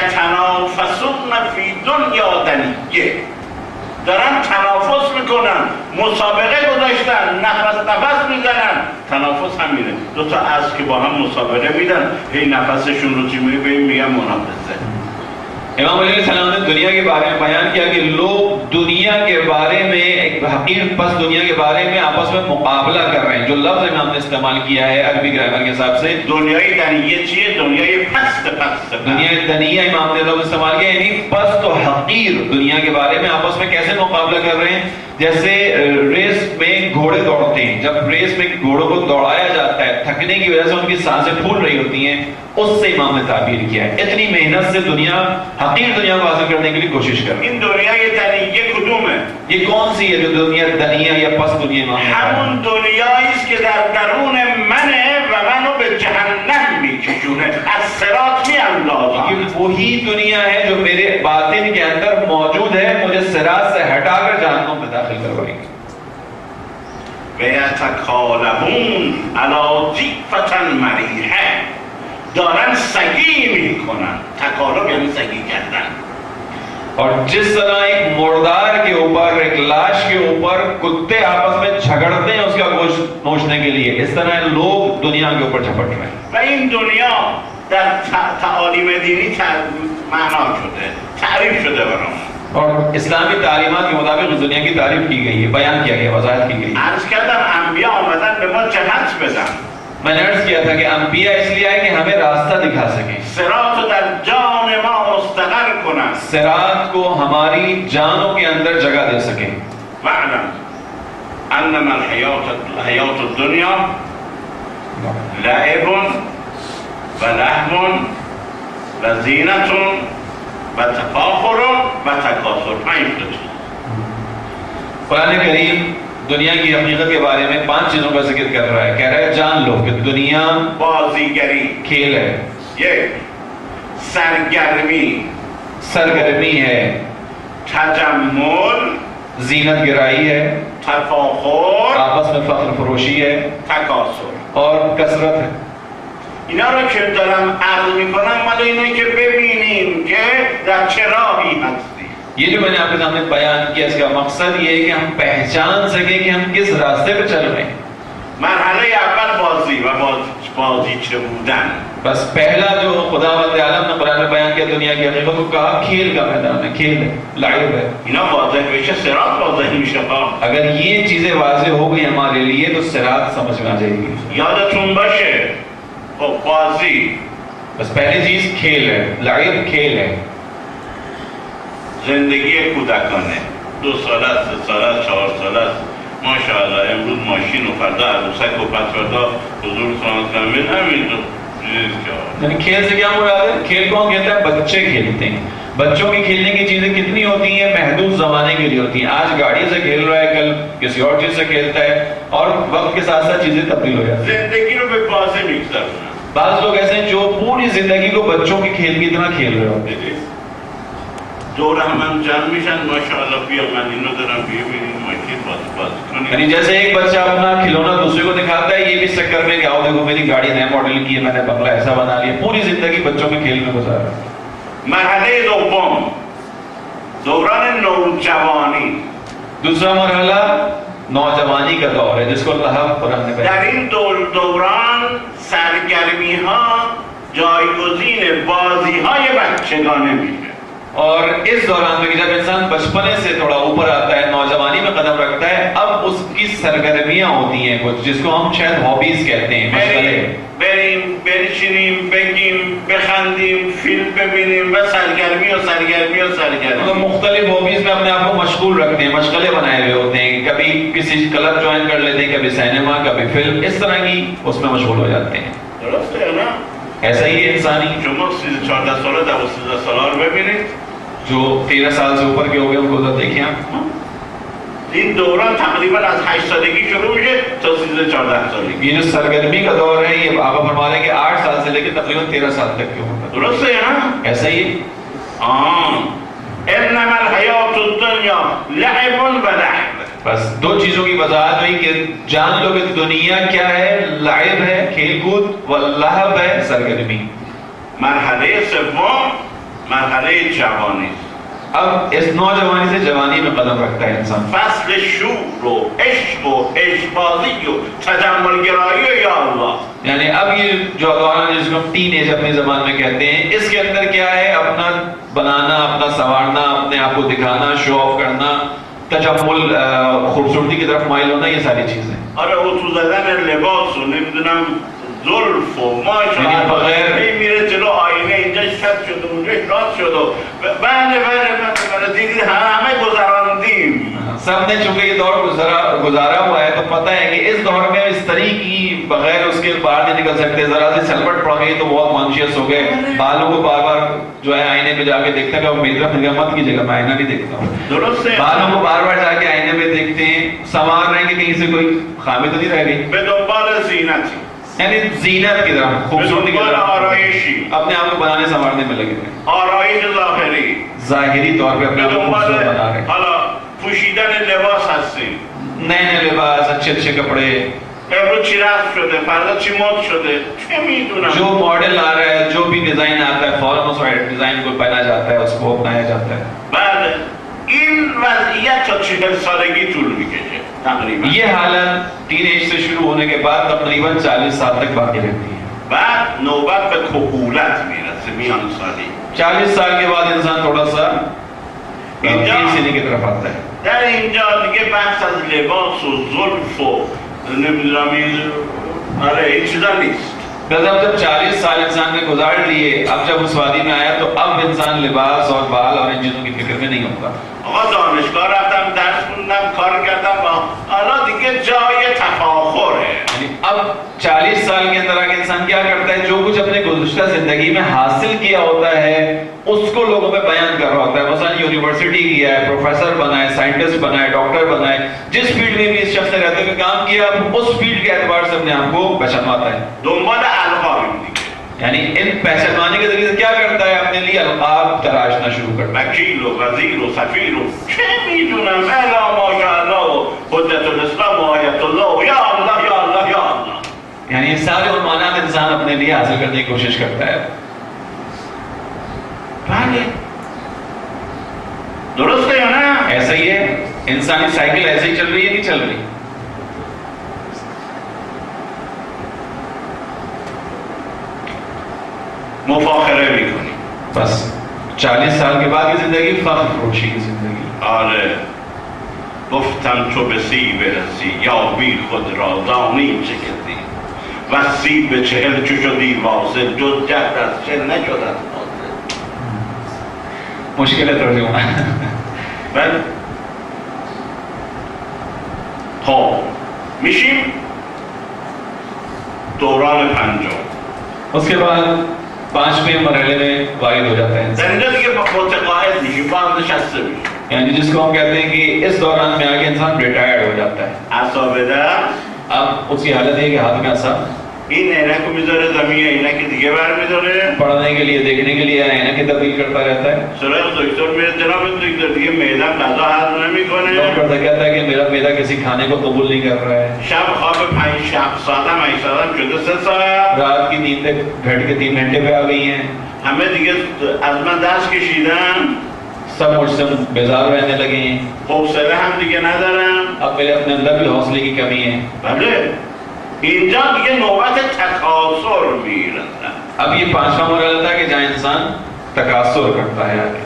یتنافسون فی دنیا دنیه. دارن تنافس میکنن، مسابقه گذاشتن، نفس میزنن. تنافس هم میره. دو تا اسب که با هم مسابقه میدن، هی نفسشون رو چی میگن منافسه. امام علیہ السلام نے دنیا کے بارے میں بیان کیا کہ لوگ دنیا کے بارے میں ایک حقیر پس دنیا کے بارے میں آپس میں مقابلہ کر رہے ہیں. جو لفظ امام نے استعمال کیا ہے عربی گرامر کے حساب سے دنیای دنیه چیه؟ دنیای پست. دنیا دنیا امام نے لفظ استعمال کیا یعنی پست و حقیر دنیا کے بارے میں آپس میں کیسے مقابلہ کر رہے ہیں. جیسے ریس میں گھوڑے دوڑتے ہیں، جب ریس میں گھوڑوں کو دوڑایا جاتا ہے تھکنے کی وجہ سے ان کی سانسیں پھول رہی ہوتی ہیں، اس سے امام نے تعبیر کیا ہے. اتنی محنت سے دنیا حقیر دنیا کو حاصل کرنے کے لیے کوشش کر رہے ہیں. این دنیای دنیه کدومه؟ یہ کون سی ہے جو دنیا دنیا یا پس دنیا امام نے همون دنیایی است که در درون منه و منو به جهنم میکشونه، از صراط میاندازه. یہ وہی دنیا ہے جو میرے باطن کے اندر موجود ہے، مجھے صراط سے ہٹا کر جہنم میں داخل کروائے گی. وَيَتَكَالَهُونَ عَلَى جِفَةً مَرِيحَةٍ. دارن سگی میکنن. تکالب یعنی سگی کردن. اور جس طرح ایک مردار کے اوپر ایک لاش کے اوپر کتے آپس میں جھگڑتے ہیں اس کا گوشت نوچنے کے لیے، اس طرح لوگ دنیا کے اوپر جھپٹ رہے ہیں. و این دنیا در تعالیم دینی معنا شده، تعریف شده برامون. اور اسلامی تعلیمات کے مطابق اس دنیا کی تعریف کی گئی ہے، بیان کیا گیا، وضاحت کی گئی. عرض کردم انبیاء آمدن به ما جهت بدن. میں نے عرض کیا تھا کہ انبیاء اس لیے آئے کہ ہمیں راستہ دکھا سکیں، صراط در جان ما مستقر کنن. صراط کو ہماری جانوں کے اندر جگہ دے سکیں. واعلم انما الحیات الدنیا لعب و لهو و زینتون و تفاخر و تکاثر. 5 تا چیز. قرآن کریم دنیا کی حقیقت کے بارے میں 5 چیزوں کا ذکر کر رہا ہے. کہہ رہا ہے جان لو کہ دنیا بازیگری، کھیل ہے، 1 سرگرمی، سرگرمی ہے، تجمل، زینت گرائی ہے، تفاخر، آپس میں فخر فروشی ہے، تکاثر. اور کثرت ہے. اینا رو که دارم عرض میکنم مال اینه که ببینیم که در چه راهی هستی. یہ جو میں نے آپ کے سامنے بیان کیا اس کا مقصد یہ ہے کہ ہم پہچان سکیں کہ ہم کس راستے پہ چل رہے ہیں. مرحله اول بازی و بازیچه بودن. بس پہلا جو خداوند عالم نے قرآن میں بیان کیا دنیا کی حقیقت کو کہا کھیل کا میدان ہے، کھیل ہے، لعب ہے. اینا واضح بشه صراط واضح میشه. اگر یہ چیزیں واضح ہو گئی ہمارے لیے تو صراط سمجھ میں آ جائے گی. یادتون باشه خب بازی بس پہلی چیز کھیل ہے، لعب کھیل ہے. زندگی کودکانه 2 ساله است، 3 ساله است، 4 ساله است. ماشاءالله امروز ماشین و فردا عروسک و پس فردا حضور سلامت کامل همینطور. یعنی کھیل سے کیا مراد ہے؟ کھیل کو ہم کہتے ہیں بچے کھیلتے ہیں. بچوں کی کھیلنے کی چیزیں کتنی ہوتی ہیں؟ محدود زمانے کے لیے ہوتی ہیں. آج گاڑی سے کھیل رہا ہے، کل کسی اور چیز سے کھیلتا ہے اور وقت کے ساتھ ساتھ چیزیں تبدیل ہو جاتی ہیں. زندگی رو به بازی میگذرونن. بعض لوگ ایسے ہیں جو پوری زندگی کو بچوں کے کھیل کی طرح کھیل رہے ہوتے ہیں. دور هم جمع میشن ماشاءالله بیا من اینو دارم بیا ببینیم ماشین باز کنیم. یعنی جیسے ایک بچہ اپنا کھلونا دوسرے کو دکھاتا ہے، یہ بھی اس چکر میں کہ آؤ دیکھو میری گاڑی نئے ماڈل کی ہے، میں نے بنگلہ ایسا بنا لیا. پوری زندگی بچوں کے کھیل میں گزارا. مرحله دوم دوران نوجوانی. دوسرا مرحلہ نوجوانی کا دور ہے جس کو اللہ قرآن نے بیان. در این دوران سرگرمی ها جایگزین بازی های بچگانه میشه. اور اس دوران میں جب انسان بچپنے سے تھوڑا اوپر آتا ہے، نوجوانی میں قدم رکھتا ہے، اب اس کی سرگرمیاں ہوتی ہیں کچھ جس کو ہم شاید ہابیز کہتے ہیں، مشغلے. بریم بنشینیم بگیم بخندیم فیلم ببینیم و سرگرمی و سرگرمی و سرگرمی. مختلف ہابیز میں اپنے آپ کو مشغول رکھتے ہیں، مشغلے بنائے ہوئے ہوتے ہیں. کبھی کسی کلب جوائن کر لیتے ہیں، کبھی سینما، کبھی فلم، اس طرح کی اس میں مشغول ہو جاتے ہیں. درست ہے نا؟ ایسا ہی ہے انسانی. شما 14 ساله 12 ساله رو ببینید جو 13 سال سے اوپر کے ہو گئے ان کو تو دیکھیں آپ. این دوران تقریبا از 8 سالگی شروع میشه تا 13-14 سالگی. یہ جو سرگرمی کا دور ہے یہ آقا فرما رہے ہیں کہ 8 سال سے لے کے تقریباً 13 سال تک کے ہوتا ہے. درست ہے نا؟ ایسا ہی. انما الحیات الدنیا لعب و لهو. بس 2 چیزوں کی وضاحت ہوئی کہ جان لو کہ دنیا کیا ہے، لعب ہے، کھیل کود، واللہو ہے، سرگرمی. مرحله سوم مرحله جوانی. اب اس نوجوانی سے جوانی میں قدم رکھتا ہے انسان. فصل شور و عشق و عشقبازی و تجمل گرایی و یا اللہ. یعنی اب یہ جو دوران جس کو ہم ٹین ایج اپنی زبان میں کہتے ہیں، اس کے اندر کیا ہے؟ اپنا بنانا، اپنا سنوارنا، اپنے آپ کو دکھانا، شو آف کرنا، تجمل، خوبصورتی کی طرف مائل ہونا، یہ ساری چیزیں. آره اتو زدن لباس و نمیدونم زلف و ماشاءالله میره جلو آینه اینجا شد شد و اونجا راست شد و بله دیدی همه گذراندیم. سب نے چونکہ یہ دور گزارا ہوا ہے تو پتہ ہے کہ اس دور میں اس طرح کی بغیر اس کے باہر نہیں نکل سکتے. ذرا سی سلبٹ پڑ گئی تو بہت کانشیس ہو گئے. بالوں کو بار بار جو ہے آئینے پہ جا کے دیکھتا ہے کہ میری طرف نگاہ مت کیجیے گا، میں آئینہ نہیں دیکھتا ہوں. درست ہے. بالوں کو بار بار جا کے آئینے پہ دیکھتے ہیں، سنوار رہے ہیں کہ کہیں سے کوئی خامی تو نہیں رہ گئی. به دنبال زینتی، یعنی زینت کی طرف، خوبصورتی کی طرف، آرایشی، اپنے آپ کو بنانے سنوارنے میں لگے ہوئے. آرایش ظاهری، ظاہری طور پہ اپنے آپ کو خوبصورت بنا رہے ہیں. حالا پوشیدن لباس هستیم. نئے نئے لباس، اچھے اچھے کپڑے. امروز چی رفت شده، فردا چی مد شده، چه میدونم. جو ماڈل آ رہا ہے، جو بھی ڈیزائن آتا ہے، فوراً اس ڈیزائن کو پہنا جاتا ہے، اس کو اپنایا جاتا ہے. بله این وضعیت تا 40 سالگی طول میکشه تقریبا. یہ حالت ٹین ایج سے شروع ہونے کے بعد تقریباً 40 سال تک باقی رہتی ہے. بعد نوبت به کهولت میرسه، میان سالی. 40 سال کے بعد انسان تھوڑا سا تین سینے کی طرف آتا ہے. در اینجا دیگه بحث از لباس و زلف و نمیدونم آره این چیزا نیست. جب 40 سال انسان نے گزار لیے، اب جب اس وادی میں آیا تو اب انسان لباس اور بال اور ان چیزوں کی فکر میں نہیں ہوتا. آقا دانشگاه رفتم، درس خوندم، کار کردم، حالا دیگه جای تفاخره. یعنی اب 40 سال کے اندر آگے انسان کیا کرتا ہے؟ جو کچھ اپنے گزشتہ زندگی میں حاصل کیا ہوتا ہے اس کو لوگوں میں بیان کر رہا ہوتا ہے. مثلا یونیورسٹی کیا ہے، پروفیسر بنا ہے، سائنٹسٹ بنا ہے، ڈاکٹر بنا ہے، جس فیلڈ میں بھی اس شخص نے رہتے ہوئے کام کیا اس فیلڈ کے اعتبار سے اپنے آپ کو پہچانواتا ہے. دنبال القاب دیگه. یعنی ان پہچانوانے کے ذریعے سے کیا کرتا ہے؟ اپنے لیے القاب تراشنا شروع کرتا ہے. وکیل و وزیر و سفیر و چه میدونم الا ماشاءالله و حجت الاسلام و آیت الله و یا الله یا الله یا الله. یعنی سارے عنوانات انسان اپنے لیے حاصل کرنے کی کوشش کرتا ہے. بله درسته یا نه؟ ایسا ہی ہے انسانی سائیکل ایسے ہی چل رہی ہے نہیں چل رہی؟ مفاخره میکنی. بس 40 سال کے بعد کی زندگی فخر فروشی کی زندگی. آره گفتم تو به سی برسی یا بی خود را دانی چه کردی و سی به 40 چو شدی واصل جز جهد از 40 نشد از حاصل. مشکل ترجمه. بله خب میشیم دوران پنجم. اس کے بعد 5ویں مرحلے میں وارد ہو جاتا ہے. در اینجا دیگه متقاعد میشیم، بازنشسته میشیم. یعنی جس کو ہم کہتے ہیں کہ اس دوران میں آگے انسان ریٹائرڈ ہو جاتا ہے. عصا بده اب اس کی حالت یہ کہ ہاتھ میں عصا، این عینک رو میذاره زمین، عینک دیگه برمیداره پڑھنے کے لیے دیکھنے کے لیے عینکیں تبدیل کرتا رہتا ہے. سراغ دکتر میره، جناب دکتر دیگه معده‌ام غذا هضم نمیکنه. ڈاکٹر سے کہتا ہے کہ میرا معدہ کسی کھانے کو قبول نہیں کر رہا ہے. شب خواب 5 ساعتم 8 ساعتم شده 3 ساعت. رات کی نیند گھٹ کے 3 گھنٹے پہ آ گئی ہیں. همه دیگه از من دست کشیدن، سب مجھ سے بیزار رہنے لگے ہیں. حوصله هم دیگه ندارم. اب میرے اپنے اندر بھی حوصلے کی کمی ہے. بله اینجا دیگه نوبت تکاثر میرسن. اب یہ 5واں مرحلہ تھا کہ جہاں انسان تکاثر کرتا ہے آگے،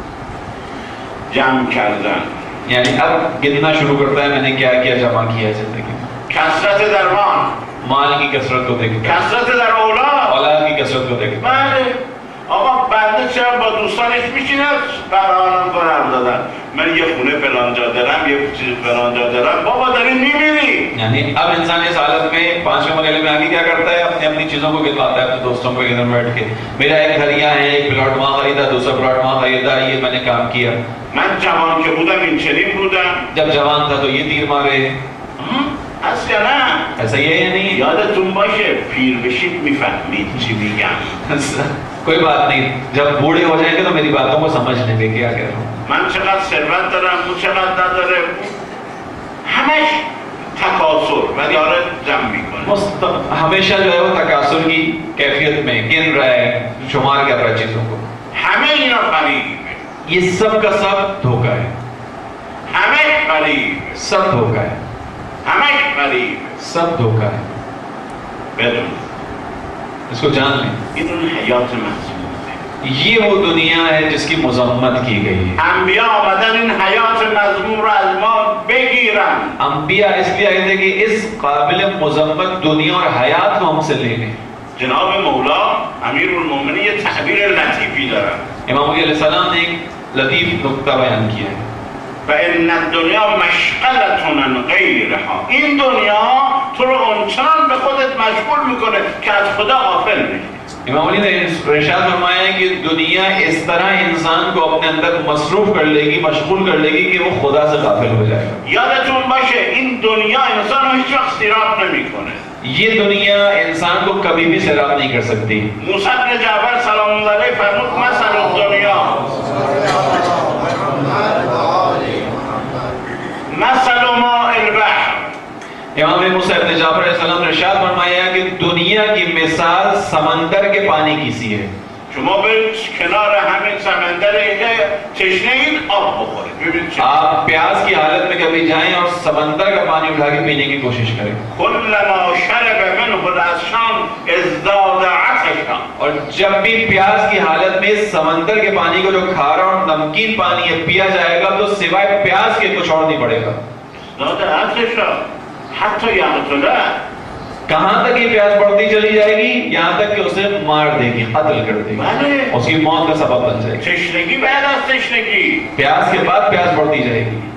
جمع کردن. یعنی اب گننا شروع کرتا ہے میں نے کیا کیا جمع کیا ہے زندگی میں. کثرت در مال، مال کی کثرت کو دیکھتا ہے، کثرت در اولاد. اولاد کی کثرت کو دیکھتا ہے. بله آقا بنده چرا با دوستانش میشینه برحالم کنم دادن من یه خونه فلان جا دارم، یه چیز فلان جا دارم. بابا داری میمیری. یعنی اب انسان اس حالت میں 5ویں مرحلے میں آگے کیا کرتا ہے؟ اپنی چیزوں کو گنواتا ہے، اپنے دوستوں کو ادھر بیٹھ کے میرا ایک گھر یہاں ہے، ایک پلاٹ وہاں خریدا، دوسرا پلاٹ وہاں خریدا، یہ میں نے کام کیا. من جوان که بودم این چنین بودم. جب جوان تھا تو یہ تیر مارے. هست یا نه؟ ایسا ہی ہے یا نہیں؟ یادتون باشه پیر بشید میفهمید چی میگم. کوئی بات نہیں، جب بوڑھے ہو جائیں گے تو میری باتوں کو سمجھ لیں گے کیا کہہ رہا ہوں. من چقدر ثروت دارم، تو چقدر نداره، همش تکاثر و داره جمع میکنه. ہمیشہ جو ہے وہ تکاثر کی کیفیت میں گن رہا ہے، شمار کر رہا ہے چیزوں کو. همه اینا فریبه. یہ سب کا سب دھوکہ ہے. همه فریب، سب دھوکہ ہے. همه فریب. سب دھوکہ ہے. بدون اس کو جان لیں. این اون حیات مذمومه. یہ وہ دنیا ہے جس کی مذمت کی گئی ہے. انبیاء آمدن این حیات مذموم رو از ما بگیرن. انبیاء اس لیے آئے تھے کہ اس قابل مذمت دنیا اور حیات کو ہم سے لے لیں. جناب مولا امیر المومنین یہ تعبیر لطیفی دارن. امام علیہ السلام نے ایک لطیف نکتہ بیان کیا ہے. فإن الدنیا مشغلة غیرها. این دنیا تو رو اونچنان به خودت مشغول میکنه که از خدا غافل میشی. امام علی نے ارشاد فرمایا ہے کہ دنیا اس طرح انسان کو اپنے اندر مصروف کر لے گی، مشغول کر لے گی کہ وہ خدا سے غافل ہو جائے گا. یادتون باشه این دنیا انسان رو هیچ وقت سیراب نمیکنه. یہ دنیا انسان کو کبھی بھی سیراب نہیں کر سکتی. موسی بن جعفر سلام الله علیه فرمود مثل الدنیا مثل ماء البحر. امام موسیٰ ابن جعفر علیہ السلام نے ارشاد فرمایا کہ دنیا کی مثال سمندر کے پانی کی سی ہے. شما برید کنار همین سمندر اینجا تشنه اید آب بخورید. ببینید چه آپ پیاس کی حالت میں کبھی جائیں اور سمندر کا پانی اٹھا کے پینے کی کوشش کریں. كلما شرب منه العطشان ازداد عطشا. اور جب بھی پیاس کی حالت میں سمندر کے پانی کو جو کھارا اور نمکین پانی ہے پیا جائے گا تو سوائے پیاس کے کچھ اور نہیں پڑے گا. ازداد عطشا حتی یقتله. کہاں تک یہ پیاس بڑھتی چلی جائے گی؟ یہاں تک کہ اسے مار دے گی، قتل کر دے گی، اس کی موت کا سبب بن جائے گی. تشنگی بعد از تشنگی. پیاس کے بعد پیاس بڑھتی جائے گی.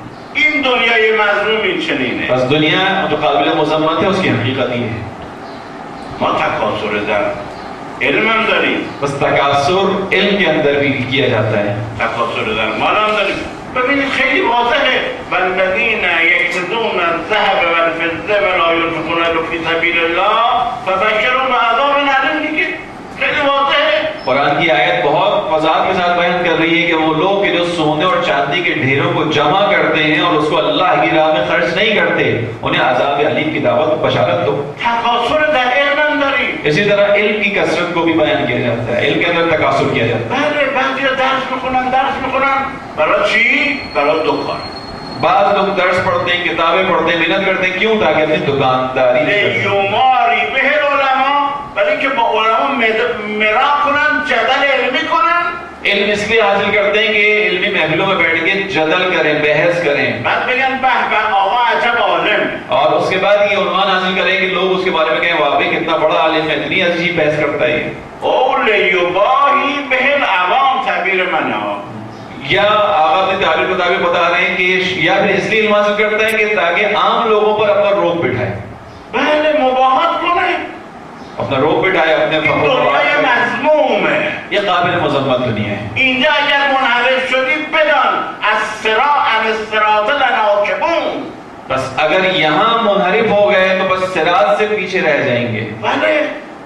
این دنیای مظلوم این چنینه. بس دنیا جو قابل مذمت ہے اس کی حقیقت یہ ہے. ما تکاثر در علم هم داریم، بس تکاثر علم کے اندر بھی کیا جاتا ہے. تکاثر در مال هم داریم. ببینید خیلی واضحه والذین یکنزون الذهب والفضة ولا ينفقونها فی سبیل الله فبشرهم بعذاب الیم دیگه. خیلی واضحه. قرآن کی آیت بہت وضاحت کے ساتھ بیان کر رہی ہے کہ وہ لوگ کہ جو سونے اور چاندی کے ڈھیروں کو جمع کرتے ہیں اور اس کو اللہ کی راہ میں خرچ نہیں کرتے انہیں عذاب علیم کی دعوت بشارت دو. تکاثر در علم داریم. اسی طرح علم کی کثرت کو بھی بیان کیا جاتا ہے. علم کے اندر تکاثر کیا جاتا ہے. بله بعضی درس میخونن برای چی؟ برای دکان. بعض لوگ درس پڑھتے ہیں، کتابیں پڑھتے ہیں، محنت کرتے ہیں، کیوں؟ تاکہ اپنی دکانداری لیماری به العلماء، برای که با علما مرا کنن، جدل علمی کنن. علم اس لیے حاصل کرتے ہیں کہ علمی محفلوں میں بیٹھ کے جدل کریں، بحث کریں، بعد بگن به به آقا عجب عالم، اور اس کے بعد یہ عنوان حاصل کریں کہ لوگ اس کے بارے میں کہیں واقعی کتنا بڑا عالم ہے، اتنی عجیب بحث کرتا ہے. او لیباہی به العوام تعبیر من ہے. یا آقا اپنے تعبیر مطابق بتا رہے ہیں کہ یا پھر اس لیے علم حاصل کرتا ہے کہ تاکہ عام لوگوں پر اپنا روب بٹھائے. بله مباحث کنه. اپنا روب بٹھائے، اپنے دنیای مذموم ہے. یہ قابل مذمت دنیا ہے. اینجا اگر منحرف شدی بدان از صراط عن الصراط لناکبون. بس اگر یہاں منحرف ہو گئے تو بس صراط سے پیچھے رہ جائیں گے. بله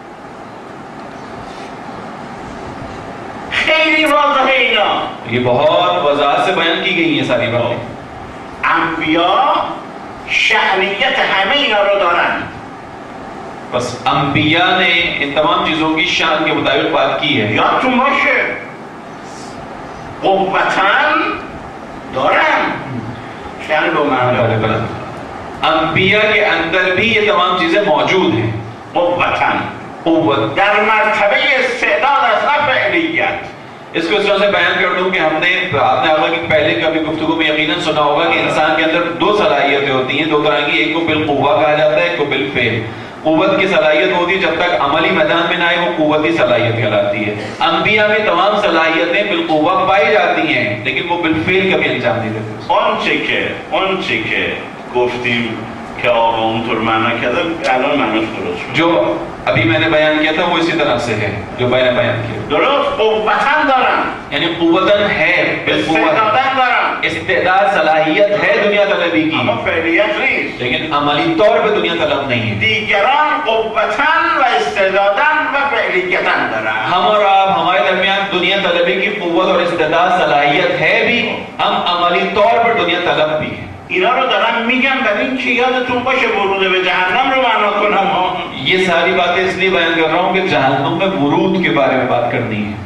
خیلی واضحه اینا. یہ بہت وضاحت سے بیان کی گئی ہیں ساری باتیں. انبیاء شأنیت همه اینا رو دارن. بس انبیاء نے ان تمام چیزوں کی شان کے مطابق بات کی ہے. یادتون باشه قوتن دارن. شأن دو معنی. انبیاء کے اندر بھی یہ تمام چیزیں موجود ہیں. قوتن قوت در مرتبه استعداد از نه فعلیت. اس کو اس طرح سے بیان کر دوں کہ ہم نے آپ نے آقا کی پہلے کبھی گفتگو میں یقیناً سنا ہوگا کہ انسان کے اندر دو صلاحیتیں ہوتی ہیں، دو طرح کی. ایک کو بالقوہ کہا جاتا ہے، ایک کو بالفعل. قوت کی صلاحیت ہوتی ہے جب تک عملی میدان میں نہ آئے وہ قوتی صلاحیت کہلاتی ہے. انبیاء میں تمام صلاحیتیں بالقوہ پائی جاتی ہیں لیکن وہ بالفعل کبھی انجام نہیں دیتے. آنچه که گفتیم که آقا اونطور معنا کرده الان معناش درست شد. جو ابھی میں نے بیان کیا تھا وہ اسی طرح سے ہے جو میں نے بیان کیا. درست قوتن دارن، یعنی قوتن ہے، استعدادن دارن، استعداد صلاحیت ہے دنیا طلبی کی، اما فعلیت نیست. لیکن عملی طور پہ دنیا طلب نہیں ہے. دیگران قوتن و استعدادن و فعلیتن دارن. ہم اور آپ ہمارے درمیان دنیا طلبی کی قوت اور استعداد صلاحیت ہے بھی، ہم عملی طور پر دنیا طلب بھی ہیں. اینا رو دارم میگم برای این که یادتون باشه ورود به جهنم رو معنا کنم. یہ ساری باتیں اس لیے بیان کر رہا ہوں کہ جہنم میں ورود کے بارے میں بات کرنی ہے.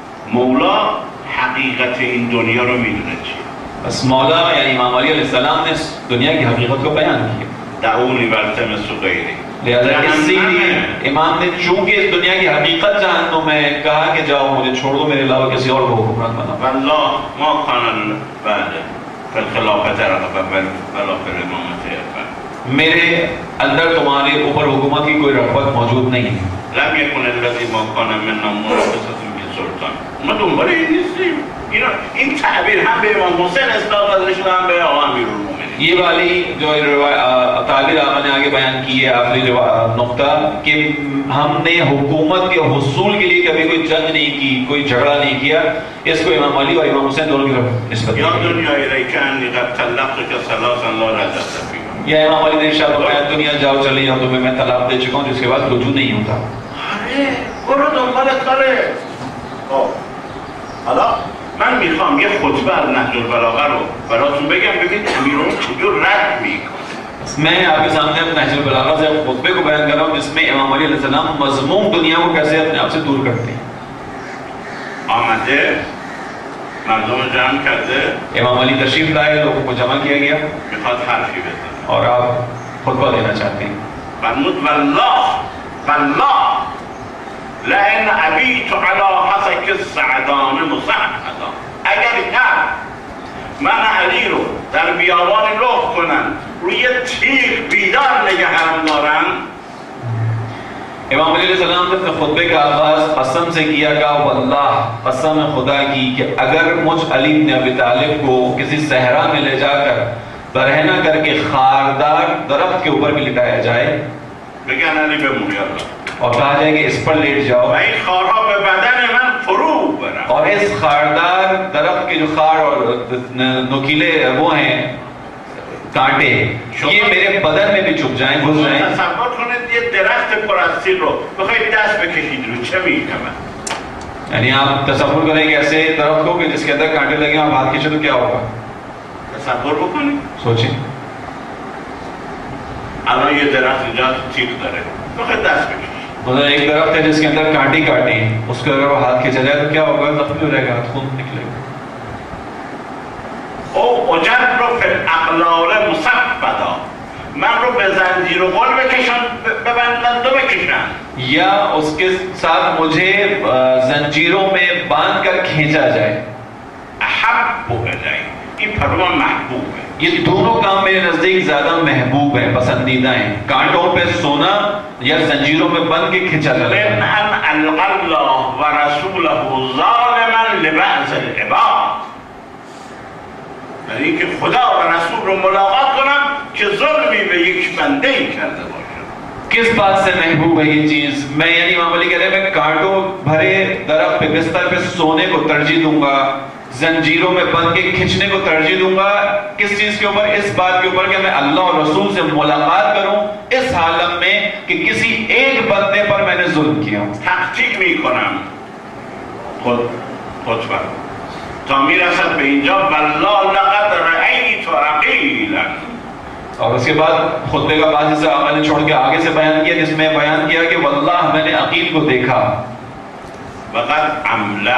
مولا حقیقت این دنیا رو میدونه چیه. بس مولا یعنی امام علی علیہ السلام نے اس دنیا کی حقیقت کو بیان کیا. دعونی والتمس غیری. لہذا اسی لیے امام نے چونکہ اس دنیا کی حقیقت جہنم میں کہا کہ جاؤ مجھے چھوڑ دو، میرے علاوہ کسی اور کو حکمران بناؤ. والله ما کان بعد فالخلافت رغبت ولا فی الامامت. میرے اندر تمہارے اوپر حکومت کی کوئی رغبت موجود نہیں ہے. لم یکن الذی ما کان منا منافسة بالسلطان. ما دنبال این نیستیم. این تعبیر هم به امام حسین اصلاح داده شده هم به آقا امیرالمومنین. یہ والی جو تعبیر آقا نے آگے بیان کی ہے آخری نقطہ کہ ہم نے حکومت کے حصول کے لیے کبھی کوئی جنگ نہیں کی، کوئی جھگڑا نہیں کیا، اس کو امام علی اور امام حسین دونوں کی طرف نسبت یا دنیا الیک انی قد طلقتک ثلاثا لا رجعت فیها. یا امام علی نے ارشاد فرمایا دنیا جاؤ چلی جاؤ تمہیں میں طلاق دے چکا ہوں جس کے بعد رجوع نہیں ہوتا. آره برو دنبال کاره. حالا من میخوام یه خطبه از نهج البلاغه رو براتون بگم ببینید امیرالمومنین چجور رد میکنه. میں آپ کے سامنے اپنے نہج البلاغہ سے خطبے کو بیان کر رہا ہوں جس میں امام علی علیہ السلام مذموم دنیا کو کیسے اپنے آپ سے دور کرتے ہیں. آمده مردم جمع کرده، امام علی تشریف لائے، لوگوں کو جمع کیا گیا میخواد حرفی بزنه اور آپ خطبہ دینا چاہتے ہیں. فرمود والله لئن ابیت علی حسک السعدان مسعدا. اگر من علی رو در بیابان لخ کنن روی تیغ بیدار نگهرم دارن. امام علیہ السلام نے اپنے خطبے کا آغاز قسم سے کیا کہ واللہ قسم خدا کی کہ اگر مجھ علی بن ابی طالب کو کسی صحرا میں لے جا کر برہنہ کر کے خاردار درخت کے اوپر بھی لٹایا جائے بگن علی بمونی اللہ اور کہا جائے کہ اس پر لیٹ جاؤ و این خارها به بدن من فرو برم اور اس خاردار درخت کے جو خار اور نوکیلے وہ ہیں کانٹے یہ میرے بدن میں بھی چپ جائیں گھس جائیں. تصور کنید یه درخت پر از سیل رو بخواید دست بکشید رو چه می‌شود؟ یعنی آپ تصور کریں کہ ایسے درخت کو کہ جس کے اندر کانٹے لگے آپ ہاتھ کھینچے تو کیا ہوگا؟ تصور بکنید سوچیں الان یه درخت اینجا تیغ داره بخواید دست بکشید مطلب ایک درخت ہے جس کے اندر کانٹی کاٹی اس کے اگر وہ ہاتھ کھینچا جائے تو کیا ہوگا؟ زخمی ہو جائے گا خون نکلے گا. او اجر فی الاقلال مصفدا من رو به زنجیر و غل ببندند و بکشند یا اس کے ساتھ مجھے زنجیروں میں باندھ کر کھینچا جائے. احب الی این فرمان محبوب ہے. یہ دونوں کام میرے نزدیک زیادہ محبوب ہیں پسندیدہ ہیں. کانٹوں پہ سونا یا زنجیروں میں بند کے کھینچا من جانا. ان القى الله ورسوله ظالما لبعض العباد یعنی که خدا و رسول رو ملاقات کنم که ظلمی به یک بنده ای کرده باشم. کس بات سے محبوب ہے یہ چیز؟ میں یعنی امام علی کہہ رہے ہیں میں کانٹوں بھرے درخت پہ بستر پہ سونے کو ترجیح دوں گا زنجیروں میں بند کے کھینچنے کو ترجیح دوں گا. کس چیز کے اوپر؟ اس بات کے اوپر کہ میں اللہ اور رسول سے ملاقات کروں اس حالت میں کہ کسی ایک بندے پر میں نے ظلم کیا. تحقیق می کنم خطبه تا میرسد به اینجا والله لقد رأیت عقیلا اور اس کے بعد خطبے کا بعد جسے آقا نے چھوڑ کے آگے سے بیان کیا جس میں بیان کیا کہ واللہ میں نے عقیل کو دیکھا وقد عملا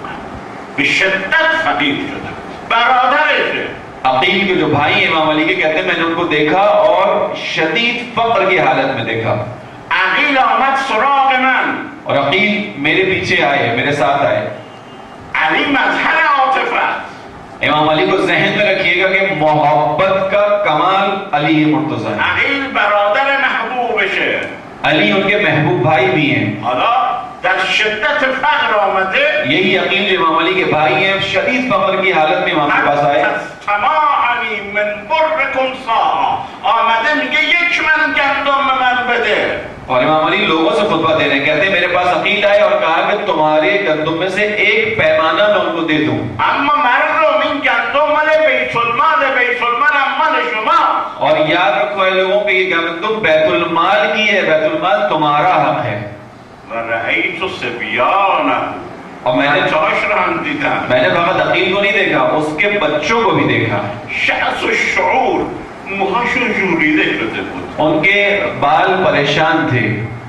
بشدت فقیر شده برادرشه. عقیل کے جو بھائی ہیں امام علی کے کہتے ہیں میں نے ان کو دیکھا اور شدید فقر کی حالت میں دیکھا. عقیل آمد سراغ من اور عقیل میرے پیچھے آئے میرے ساتھ آئے. علی مظہر عاطفت. امام علی کو ذہن میں رکھیے گا کہ محبت کا کمال علی مرتضی ہے. عقیل برادر محبوبشه. علی ان کے محبوب بھائی بھی ہیں. حالا در شدت فقر آمده یہی عقیل جو امام علی کے بھائی ہیں شدید فقر کی حالت میں امام کے پاس آئے. تمامی من برکم ساعه آمده میگه یک من گندم به من بده. اور امام علی لوگوں سے خطبہ دے رہے ہیں کہتے ہیں میرے پاس عقیل آئے اور کہا کہ تمہارے گندم میں سے ایک پیمانہ میں ان کو دے دوں. اما مردم این گندم مال بیت المال مال شما. اور یاد رکھو اے لوگوں کہ یہ گندم بیت المال کی ہے بیت المال تمہارا حق ہے. ورأیت صبیانه اور میں نے چاش رہن دیدم. میں نے فقط عقیل کو نہیں دیکھا اس کے بچوں کو بھی دیکھا. شخص الشعور موهاشون جوریده شده بود. ان کے بال پریشان تھے.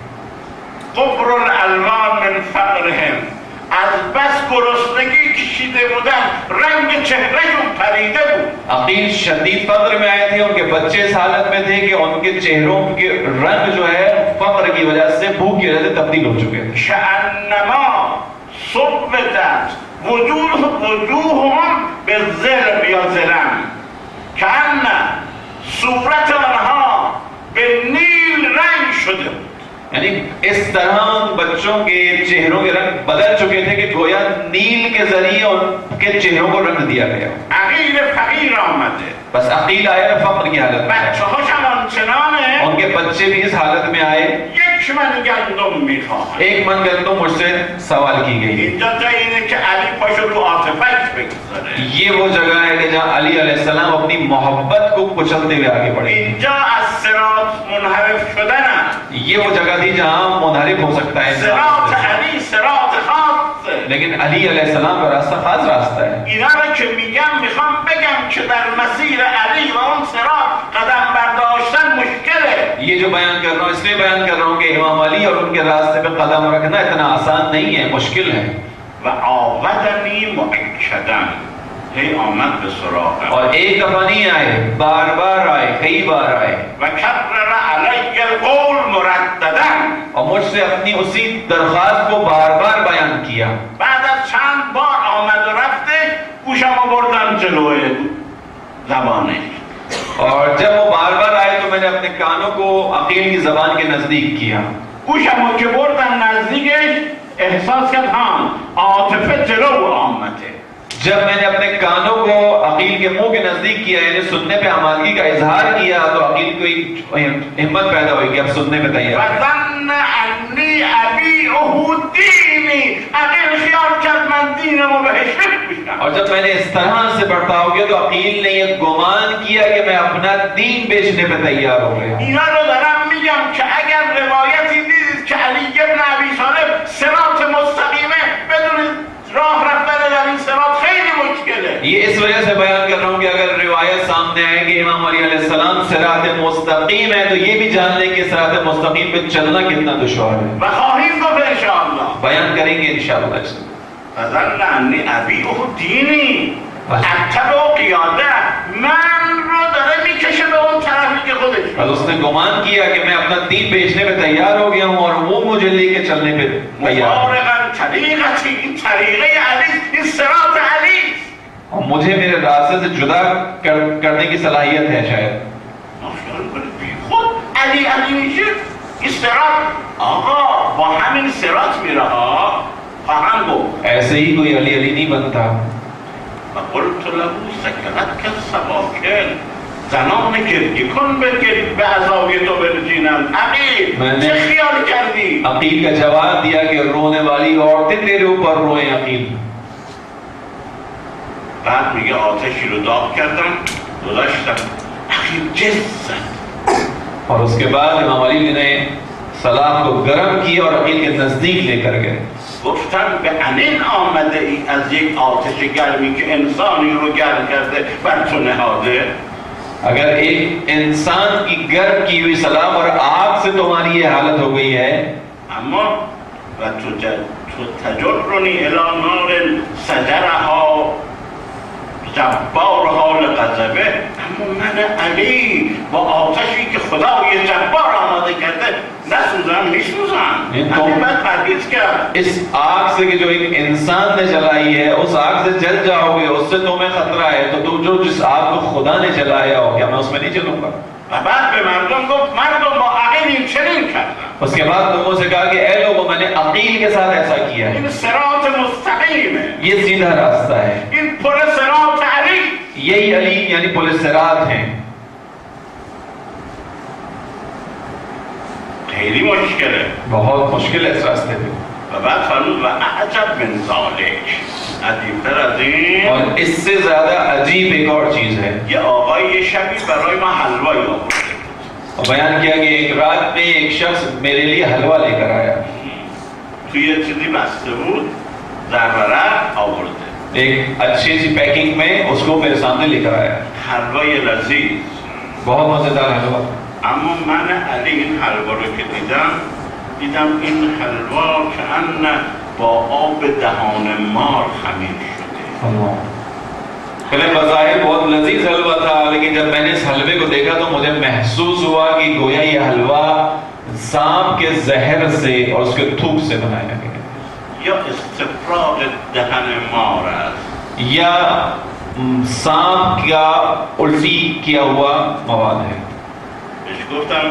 قبر الالوان من فقرهم از بس گرسنگی کشیده بودن رنگ چهرهشون پریده بود. عقیل شدید فقر میں آئے تھے ان کے بچے اس حالت میں تھے کہ ان کے چہروں کے رنگ جو ہے فقر کی وجہ سے بھوک کی وجہ سے تبدیل ہو چکے تھے. كأنما صبتت وجوههم بالظلم یا ظلم كأن صورت آنها به نیل رنگ شده بود. یعنی اس طرح ان بچوں کے چہروں کے رنگ بدل چکے تھے کہ گویا نیل کے ذریعے ان کے چہروں کو رنگ دیا گیا. عقیل فقیر آمده بس عقیل آئے فقر کی حالت میں. بچه هاشم آنچنانه ان کے بچے بھی اس حالت میں آئے. یک من گندم میخواهند. ایک من گندم مجھ سے سوال کی گئی. اینجا جای اینه که علی پاشو رو عاطفت بگذاره. یہ وہ جگہ ہے کہ جہاں علی علیہ السلام اپنی محبت کو کچلتے ہوئے آگے بڑھے. اینجا از صراط منحرف شدن است. یہ وہ جگہ تھی جہاں منحرف ہو سکتا ہے صراط علی صراط خاص. لیکن علی علیہ السلام کا راستہ خاص راستہ ہے. اینا رو که میگم میخوام بگم که در مسیر علی و اون صراط قدم برداشتن مشکله. یہ جو بیان کر رہا ہوں اس لیے بیان کر رہا ہوں کہ امام علی اور ان کے راستے پہ قدم رکھنا اتنا آسان نہیں ہے مشکل ہے. و آودنی مؤکدا هی آمد به سراغم. اور ایک دفعہ نہیں آئے بار بار آئے کئی بار آئے. و کرر علی القول مرددا اور مجھ سے اپنی اسی درخواست کو بار بار بیان کیا. بعد از چند بار آمد و رفته گوشمو بردم جلوی زبانش. اور جب وہ بار بار آئے تو میں نے اپنے کانوں کو عقیل کی زبان کے نزدیک کیا. گوشمو که بردم نزدیکش احساس کرد عاطفه جلو آمده. جب میں نے اپنے کانوں کو عقیل کے منہ کے نزدیک کیا یعنی سننے پہ آمادگی کا اظہار کیا تو عقیل کو ایک ہمت پیدا ہوئی کہ اب سننے پہ تیار ہے۔ وَظَنَّ أَنِّي أَبِيعُهُ دِينِي، عقیل خیال کرد من دینم و بهش بفروشم۔ اور جب میں نے اس طرح سے برتاؤ کیا تو عقیل نے یہ گمان کیا کہ میں اپنا دین بیچنے پہ تیار ہو گیا۔ اینا رو دارم میگم که اگر روایتی دیدید که علی ابن ابی طالب صراط مستقیمه بدون راه رفتن در این صراط خیلی مشکله۔ یہ اس وجہ سے بیان کر رہا ہوں کہ اگر روایت سامنے آئے کہ امام علی علیہ السلام صراط مستقیم ہے تو یہ بھی جان لیں کہ صراط مستقیم پہ چلنا کتنا دشوار ہے۔ و خواهیم گفت انشاءاللہ۔ بیان کریں گے انشاءاللہ اس میں۔ فظن انی ابیعه دینی و اتبع قیاده، من رو داره میکشه به اون طرفی که خودش۔ اور اس نے گمان کیا کہ میں اپنا دین بیچنے پہ تیار ہو گیا ہوں اور وہ مجھے لے کے چلنے پہ تیار ہے۔ مفارقا طریقتی، این طریقه علی، این صراط علی۔ اور مجھے میرے راستے سے جدا کرنے کی صلاحیت ہے شاید۔ خود علی میشه این صراط، آقا با همین صراط میره ها، خواهم گفت ایسے ہی کوئی علی نہیں بنتا۔ و قلت له سکنتک السواکن، زنان گریه کن به عذابی تو برجینن. عقیل چه خیال کردی؟ عقیل کا جواب دیا کہ رونے والی عورتیں تیرے اوپر روئیں عقیل۔ بعد میگه آتشی رو داغ کردم گذاشتم، عقیل جز زد. اور اس کے بعد امام علی نے سلام کو گرم کیا اور عقیل کے نزدیک لے کر گئے۔ گفتم به انین آمده ای از یک آتش گرمی که انسانی رو گرم کرده بر تو نهاده؟ اگر ایک انسان کی گرم کی ہوئی سلام اور آگ سے تمہاری یہ حالت ہو گئی ہے، اما و تو تجرنی الی نار سجرها جبارها لغضبه، اما من علی با آتشی که خدای جبار آماده کرده نسوزم میسوزم. علی باید پرهیز کرد. اس آگ سے کہ جو ایک انسان نے جلائی ہے اس آگ سے جل جاؤ گے، اس سے تمہیں خطرہ ہے، تو تم جو جس آگ کو خدا نے جلایا ہو کیا میں اس میں نہیں جلوں گا؟ و بعد به مردم گفت مردم با عقیل این چنین کردم. اس کے بعد لوگوں سے کہا کہ اے لوگوں میں نے عقیل کے ساتھ ایسا کیا ہے، این صراط مستقیمه، یہ سیدھا راستہ ہے، این پر صراط علی. یہی علی یعنی پل صراط ہیں۔ خیلی مشکله. بہت مشکل ہے اس راستے پہ۔ و بعد فرمود و اعجب من ذالک، عجیبتر از این اور اس سے زیادہ عجیب ایک اور چیز ہے، یه آقای یه شبی برای ما حلوایی آورده. اور بیان کیا کہ ایک رات میں ایک شخص میرے لیے حلوہ لے کر آیا، توی یه چیزی بسته بود، ضرورت آورده. ایک اچھی سی پیکنگ میں اس کو میرے سامنے لے کر آیا، حلوای لذیذ. بہت مزیدار حلوہ۔ اما من علی این حلوا رو که دیدم این حلوا کأن با آب دهان مار خمیر شده. پہلے بظاہر بہت لذیذ حلوہ تھا، لیکن جب میں نے اس حلوے کو دیکھا تو مجھے محسوس ہوا کہ گویا یہ حلوہ سانپ کے زہر سے اور اس کے تھوک سے بنایا گیا یا استفراغ دهن مار است، یا سانپ کا الٹی کیا ہوا مواد ہے۔ بهش گفتم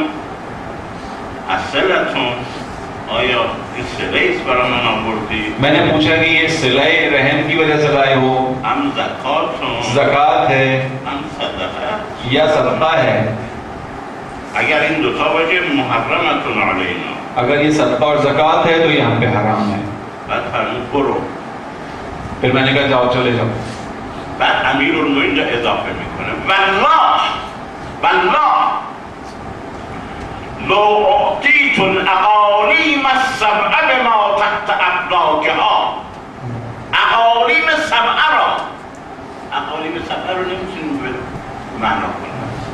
اصلتون آیا این صله ایست برای من آوردی؟ میں نے پوچھا کہ یہ صلہ رحم کی وجہ سے لائے ہو، ام زکاتون، زکات ہے ام صدقه؟ یا صدقہ ہے؟ اگر این دوتا باشه محرمتون علینا. اگر یہ صدقہ اور زکات ہے تو یہ ہم پہ حرام ہے۔ بعد فرمود برو. پھر میں نے کہا جاؤ چلے جاؤ۔ بعد امیرالمومنین را اضافه میکنه والله لو اعطیت الاقالیم السبع بما تحت ابناکها، اقالیم سبع را، اقالیم سبع رو نمیتونیم معنا کنیم.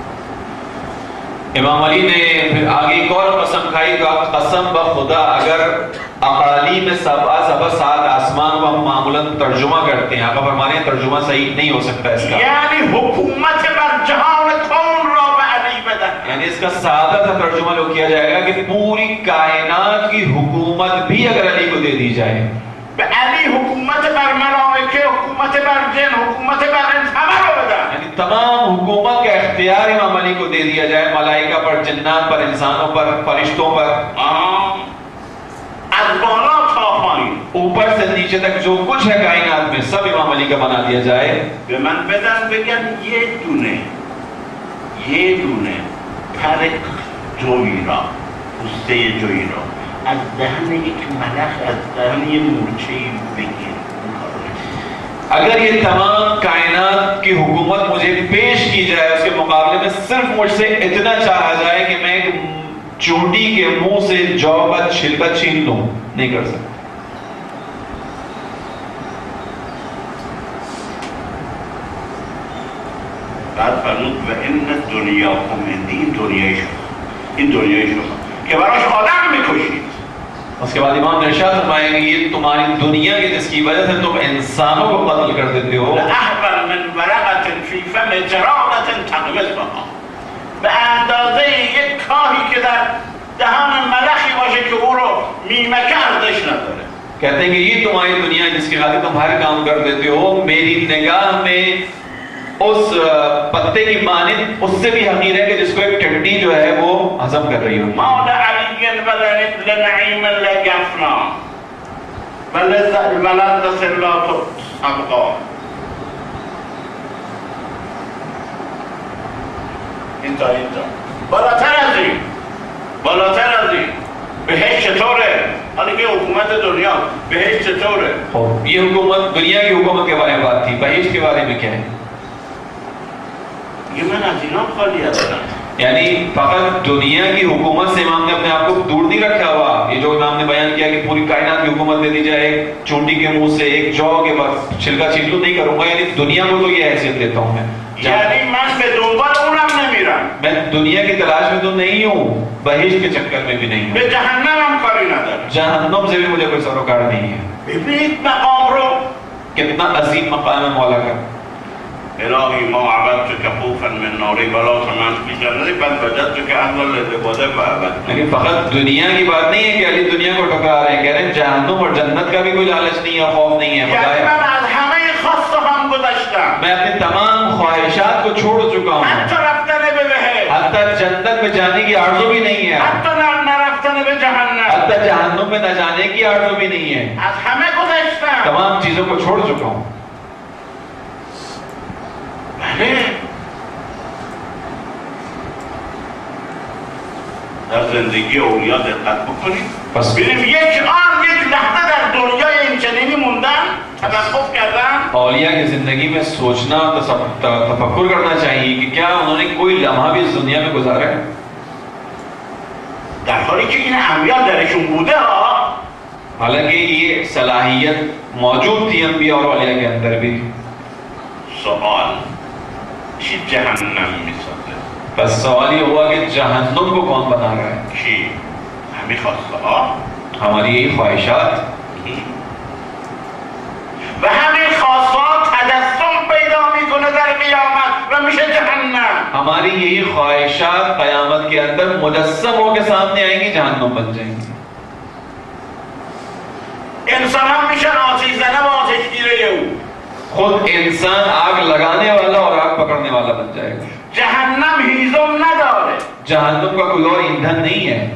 امام علی نے پھر آگے ایک اور قسم کھائی، قسم بخدا اگر اقالیم سبع سبع سات آسمان کو ہم معمولاً ترجمہ کرتے ہیں، آپ فرمانے ہیں ترجمہ صحیح نہیں ہو سکتا اس کا، یعنی حکومت بر جهان کون را به علی بده. یعنی اس کا سادہ تھا ترجمہ جو کیا جائے گا کہ پوری کائنات کی حکومت بھی اگر علی کو دے دی جائے، به علی حکومت بر ملائکه، حکومت بر جن، حکومت بر انس همه رو بده. یعنی تمام حکومت کا اختیار امام علی کو دے دیا جائے، ملائکہ پر، جنات پر، انسانوں پر، فرشتوں پر، از بالا تا پایین. اوپر سے نیچے نیچے تک جو کچھ ہے کائنات میں سب امام علی کا بنا دیا جائے. به من بدن بگن یه دونه پر جویی را، پوسته جویی را از دهن یک ملخ، از دهن یک مورچه‌ای بگیر. اگر یہ تمام کائنات کی حکومت مجھے پیش کی جائے اس کے مقابلے میں صرف مجھ سے اتنا چاہا جائے کہ میں ایک چونٹی کے منہ سے جو کا چھلکا چھین لوں، نہیں کر سکتا. بعد فرمود و ان دنیاکم عندی، این دنیای شما که براش آدم میکشید. اس کے بعد امام نے ارشاد فرمایا کہ یہ تمہاری دنیا کی جس کی وجہ سے تم انسانوں کو قتل کر دیتے ہو. لأحبر من ورقة في فم جرادة تغمزها، به اندازه یک کاهی که در دهان ملخی باشه که او رو میمکه ارزش نداره. کہتے ہیں کہ یہ تمہاری دنیا جس کی خاطر تم ہر کام کر دیتے ہو میری نگاہ میں اس پتے کی مانند اس سے بھی حقیر ہے کہ جس کو ایک ٹڈی جو ہے وہ ہضم کر رہی ہو. مال علی لنعیم لگفنا ولذت لا تبقى. اینجا بالاتر از این بهشت چطوره؟ حالا که حکومت دنیا بهشت چطوره؟ خب یہ حکومت دنیا کی حکومت کے بارے میں بات تھی، بہشت کے بارے میں کیا ہے؟ یہ من از اینا خالی هستم. یعنی فقط دنیا کی حکومت سے امام نے اپنے آپ کو دور نہیں رکھا ہوا. یہ جو امام نے بیان کیا کہ پوری کائنات کی حکومت دے دی جائے ایک چونٹی کے منہ سے ایک جو کے بعد چھلکا چھیلو نہیں کروں گا، یعنی دنیا کو تو یہ حیثیت دیتا ہوں میں. یعنی من به دنبال اونم نمیرم، میں دنیا کی تلاش میں تو نہیں ہوں، بہشت کے چکر میں بھی نہیں ہوں، به جهنم هم کاری ندارم. جہنم سے بھی مجھے کوئی سروکار نہیں ہے. ببینید مقام رو، کتنا عظیم مقام ہے مولا کا. الهی ما عبدتك خوفا من ناری بلا سمعت فی جنتی بل وجدتك اهلا للعباده فعبدتك. لیکن فقط دنیا کی بات نہیں ہے کہ علی دنیا کو ٹھکرا رہے ہیں، کہہ رہے ہیں جہنم اور جنت کا بھی کوئی لالچ نہیں ہے، خوف نہیں ہے. یعنی من از همه خواسته هم گذشتم، میں اپنی تمام خواہشات کو چھوڑ چکا ہوں، حتی رفتن به بهشت، حتی جنت میں جانے کی آرزو بھی نہیں ہے، حتی نرفتن به جهنم، حتی جہنم میں نہ جانے کی آرزو بھی نہیں ہے. از همه گذشتم. تمام چیزوں کو چھوڑ چکا ہوں. بله در زندگی اولیاء دقت بکنید. پس ببینیم یک لحظه در دنیای این چنینی موندن، توقف کردن. اولیاء کی زندگی میں سوچنا، تفکر کرنا چاہیے کہ کیا انہوں نے کوئی لمحہ بھی اس دنیا میں گزارا ہے، در حالی که این انبیاء درشون بوده ها. حالانکہ یہ صلاحیت موجود تھی انبیاء اور اولیاء کے اندر بھی. سوال چی جهنم میسازه؟ بس سوال یہ ہوا کہ جہنم کو کون بنا رہا ہے؟ کی؟ همین خواسته ها، ہماری یہی خواہشات، و همین خواسته ها تجسم پیدا میکنه در قیامت و میشه جهنم. ہماری یہی خواہشات قیامت کے اندر مجسم ہو کے سامنے آئیں گی، جہنم بن جائیں گی. انسان هم میشن آتش زنه و آتشگیره او. خود انسان آگ لگانے والا اور آگ پکڑنے والا بن جائے گا. جهنم هیزم نداره، جہنم کا کوئی اور ایندھن نہیں ہے،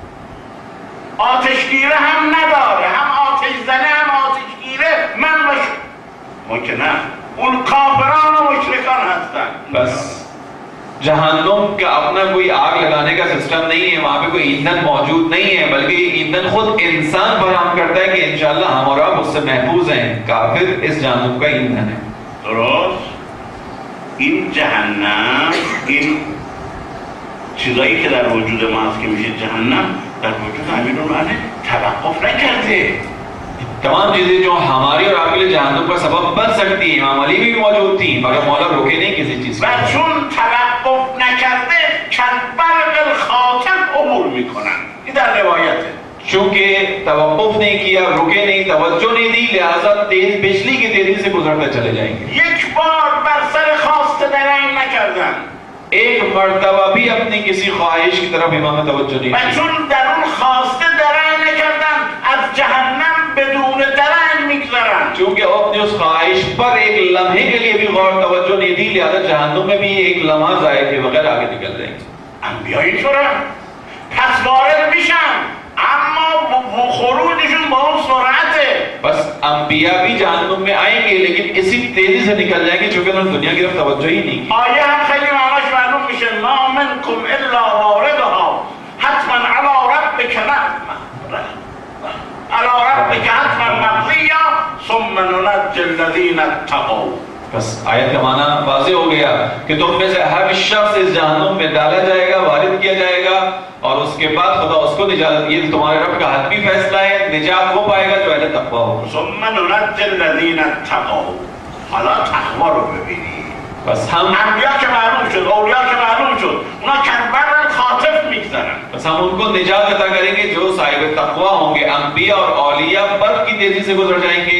آتشگیره هم نداره، هم آتش زنه هم آتشگیره من باشه. ما که نه، اون کافران و مشرکان هستن. بس جہنم کا اپنا کوئی آگ لگانے کا سسٹم نہیں ہے، وہاں پہ کوئی ایندھن موجود نہیں ہے، بلکہ یہ ایندھن خود انسان فراہم کرتا ہے کہ انشاءاللہ ہم اور آپ اس سے محفوظ ہیں. کافر اس جہنم کا ایندھن ہے. درست. این جهنم، این چیزایی که در وجود ما هست که میشه جهنم، در وجود امیرالمومنین توقف نکرده. تمام چیزیں جو ہماری اور آپ کے لیے جہنم کا سبب بن سکتی ہیں، امام علی بھی موجود تھی، مگر مولا روکے نہیں کسی چیز و چون توقف نکرده کالبرق الخاطف عبور میکنن. این در روایته. چونکہ توقف نہیں کیا، رکے نہیں، توجہ نہیں دی، لہذا تیز بجلی کی تیزی سے گزرتے چلے جائیں گے. یک بار بر سر خواسته درنگ نکردن، ایک مرتبہ بھی اپنی کسی خواہش کی طرف امام توجہ نہیں و کی. چون در اون خواسته درنگ نکردن از جهنم بدون درنگ میگذرن. چونکہ اپنی اس خواہش پر ایک لمحے کے لیے بھی غور توجہ نہیں دی، لہذا جہنم میں بھی ایک لمحہ ضائع کے بغیر آگے نکل جائیں گے. انبیاء اینطورن، پس وارد میشن اما خروجشون با اون سرعته. بس انبیاء بھی جہنم میں آئیں گے لیکن اسی تیزی سے نکل جائیں گے چونکہ انہوں نے دنیا کی طرف توجہ ہی نہیں کی. آیه هم خیلی معناش معلوم میشه ما منکم الا واردها حتما على ربك حتما مقضیه ثم ننجي الذين اتقوا. بس آیت کا معنی واضح ہو گیا کہ تم میں سے ہر شخص اس جہنم میں ڈالا جائے گا، وارد کیا جائے گا، اور اس کے بعد خدا اس کو نجات، یہ تمہارے رب کا حتمی فیصلہ ہے، نجات وہ پائے گا جو اہل تقوی ہو. ثم ننجي الذين اتقوا. حالا تقوا رو ببینید. بس ہم انبیاء که معلوم شد، اولیاء که معلوم شد، اونا کنبر خاطف میگذرن. بس ہم ان کو نجات عطا کریں گے جو صاحب تقوی ہوں گے. انبیاء اور اولیاء برق کی تیزی سے گزر جائیں گے.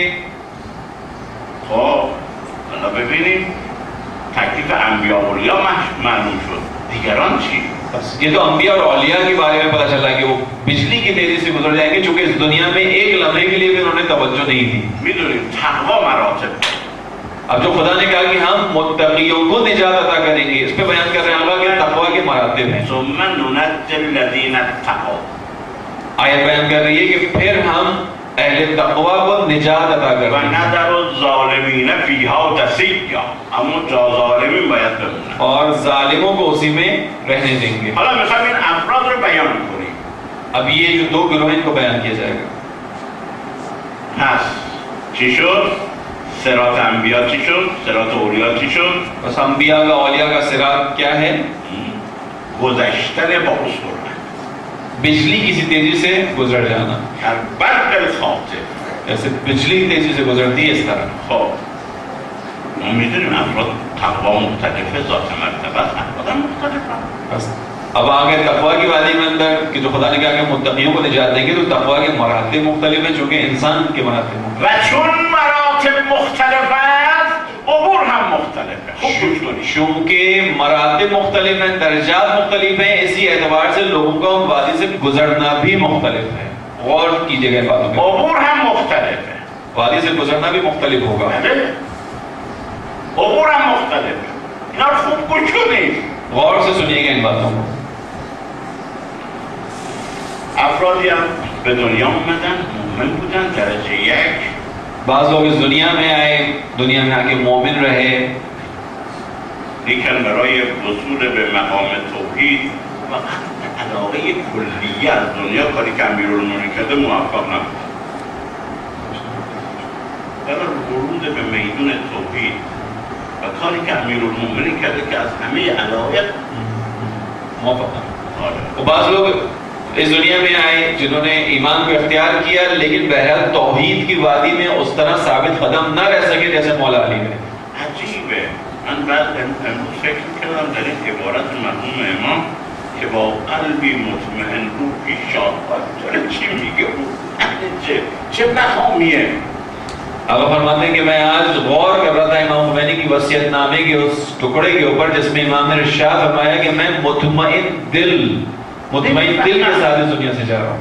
خب حالا ببینیم تکلیف انبیاء و اولیاء معلوم شد، دیگران چی؟ بس یہ تو انبیاء اور اولیاء کے بارے میں پتہ چلا کہ وہ بجلی کی تیزی سے گزر جائیں گے چونکہ اس دنیا میں ایک لمحے کے لیے بھی انہوں نے توجہ نہیں دی. میدونیم تقوا مراتب. اب جو خدا نے کہا کہ ہم متقیوں کو نجات عطا کریں گے، اس پہ بیان کر رہے ہیں اللہ کہ تقوی کے مراتب ہیں. ثم ننجي الذين اتقوا. آیت بیان کر رہی ہے کہ پھر ہم اہل تقوی کو نجات عطا کریں گے. ونذر الظالمین فیها جثیا. اما ظالمین باید بمونن. اور ظالموں کو اسی میں رہنے دیں گے. حالا میخوایم این افراد رو بیان کنیم. اب یہ جو دو گروہ ان کو بیان کیا جائے گا. پس چی شد؟ صراط انبیاء چی شد؟ صراط اولیاء چی شد؟ بس انبیاء کا اولیاء کا صراط کیا ہے؟ گذشتن با سرعت. بجلی کسی تیزی سے گزر جانا، برق الخاطف. جیسے بجلی تیزی سے گزرتی ہے اس طرح. خب ما میدونیم افراد تقوا مختلفه، ذات مرتبه افراد مختلفه. بس اب آگے تقوی کی وادی میں اندر کہ جو خدا نے کہا کہ متقیوں کو نجات دیں گے تو تقوی کے مراتب مختلف ہیں چونکہ انسان کے مراتب مختلف و چون مراتب مختلف است عبور هم مختلفه. خوب گوش کنید. چونکہ مراتب مختلف ہیں، درجات مختلف ہیں، اسی اعتبار سے لوگوں کا ان وادی سے گزرنا بھی مختلف ہے. غور کیجئے گا باتوں پہ. عبور هم مختلفه. وادی سے گزرنا بھی مختلف ہوگا. عبور هم مختلفه. اینا رو خوب گوش کنید. غور سے سنیے گا ان باتوں کو. افرادی هم به دنیا اومدن، مومن بودن، درجه یک. بعض لوگ اس دنیا میں آئے، دنیا میں آگے مومن رہے، لیکن برای وصول به مقام توحید و علاقه کلیه از دنیا کاری که امیرالمومنین کرده موفق نبود. برای ورود به میدون توحید و کاری که امیرالمومنین کرده که از همه علایق موفق نبود. و بعض لوگ اس دنیا میں آئے جنہوں نے ایمان کو اختیار کیا لیکن بہرحال توحید کی وادی میں اس طرح ثابت قدم نہ رہ سکے جیسے مولا علی میں. عجیبه. من بعد امروز فکر کردم در این عبارت مرحوم امام که با قلبی مطمئن رو پیشاد داره چی میگه چه مقامیه. آقا فرماتے ہیں کہ میں آج غور کر رہا تھا امام خمینی کی وصیت نامے کے اس ٹکڑے کے اوپر جس میں امام نے ارشاد فرمایا کہ میں مطمئن دل کے ساتھ اس دنیا سے جا رہا ہوں.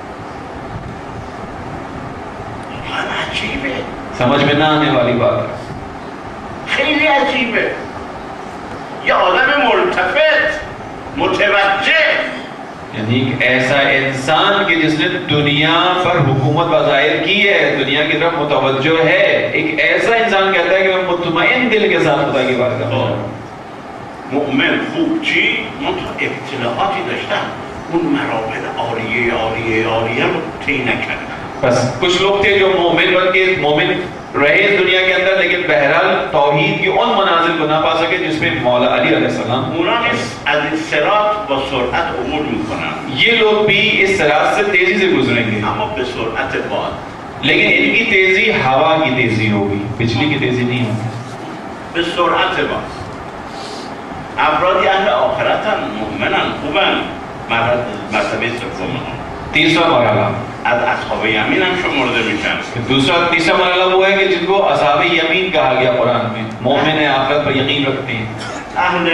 عجیبه. سمجھ میں نہ آنے والی بات ہے. خیلی عجیبه. یه آدم ملتفت متوجه، یعنی ایک ایسا انسان کہ جس نے دنیا پر حکومت بظاہر کی ہے، دنیا کی طرف متوجہ ہے، ایک ایسا انسان کہتا ہے کہ میں مطمئن دل کے ساتھ خدا کی بات کرتا ہوں. مؤمن خوب چی؟ من تا اطلاعاتی داشتم اون مراحل عالیه رو طی نکردم. بس کچھ لوگ تھے جو مومن بن کے مومن رہے اس دنیا کے اندر لیکن بہرحال توحید کی ان منازل کو نہ پا سکے جس میں مولا علی علیہ السلام. اونا از این صراط با سرعت عبور میکنن. یہ لوگ بھی اس صراط سے تیزی سے گزریں گے اما به سرعت باد. لیکن ان کی تیزی ہوا کی تیزی ہوگی، بجلی کی تیزی نہیں ہوگی. به سرعت باد. افرادی اهل آخرتن، مؤمنن، خوبن. مرتبه سوم تیسرا مرحلہ از اصحاب یمین هم شمرده میشن. تیسرا مرحلہ وہ ہے کہ جن کو اصحاب یمین کہا گیا قرآن میں، مومن آخرت پر یقین رکھتے ہیں، اهل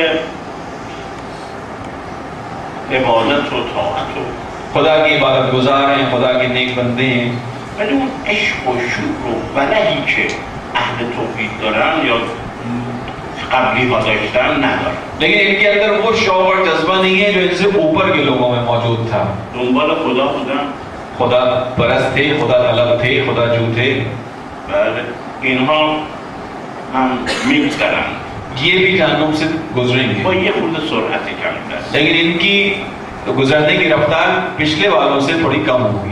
عبادت و طاعت و خدا کی عبادت گزار ہیں، خدا کے نیک بندے ہیں. ولی اون عشق و شوق و ولهی که اهل توحید دارن یا قبلی ها داشتن ندارن. لیکن ان کے اندر وہ شوق اور جذبہ نہیں ہے جو ان سے اوپر کے لوگوں میں موجود تھا. دنبال خدا بودن، خدا پرست تھے، خدا طلب تھے، خدا جو تھے. بله اینها هم میگذرند یہ بھی جہنم سے گزریں گے با یه خورده سرعت کمتر. لیکن ان کی گزرنے کی رفتار پچھلے والوں سے تھوڑی کم ہوگی.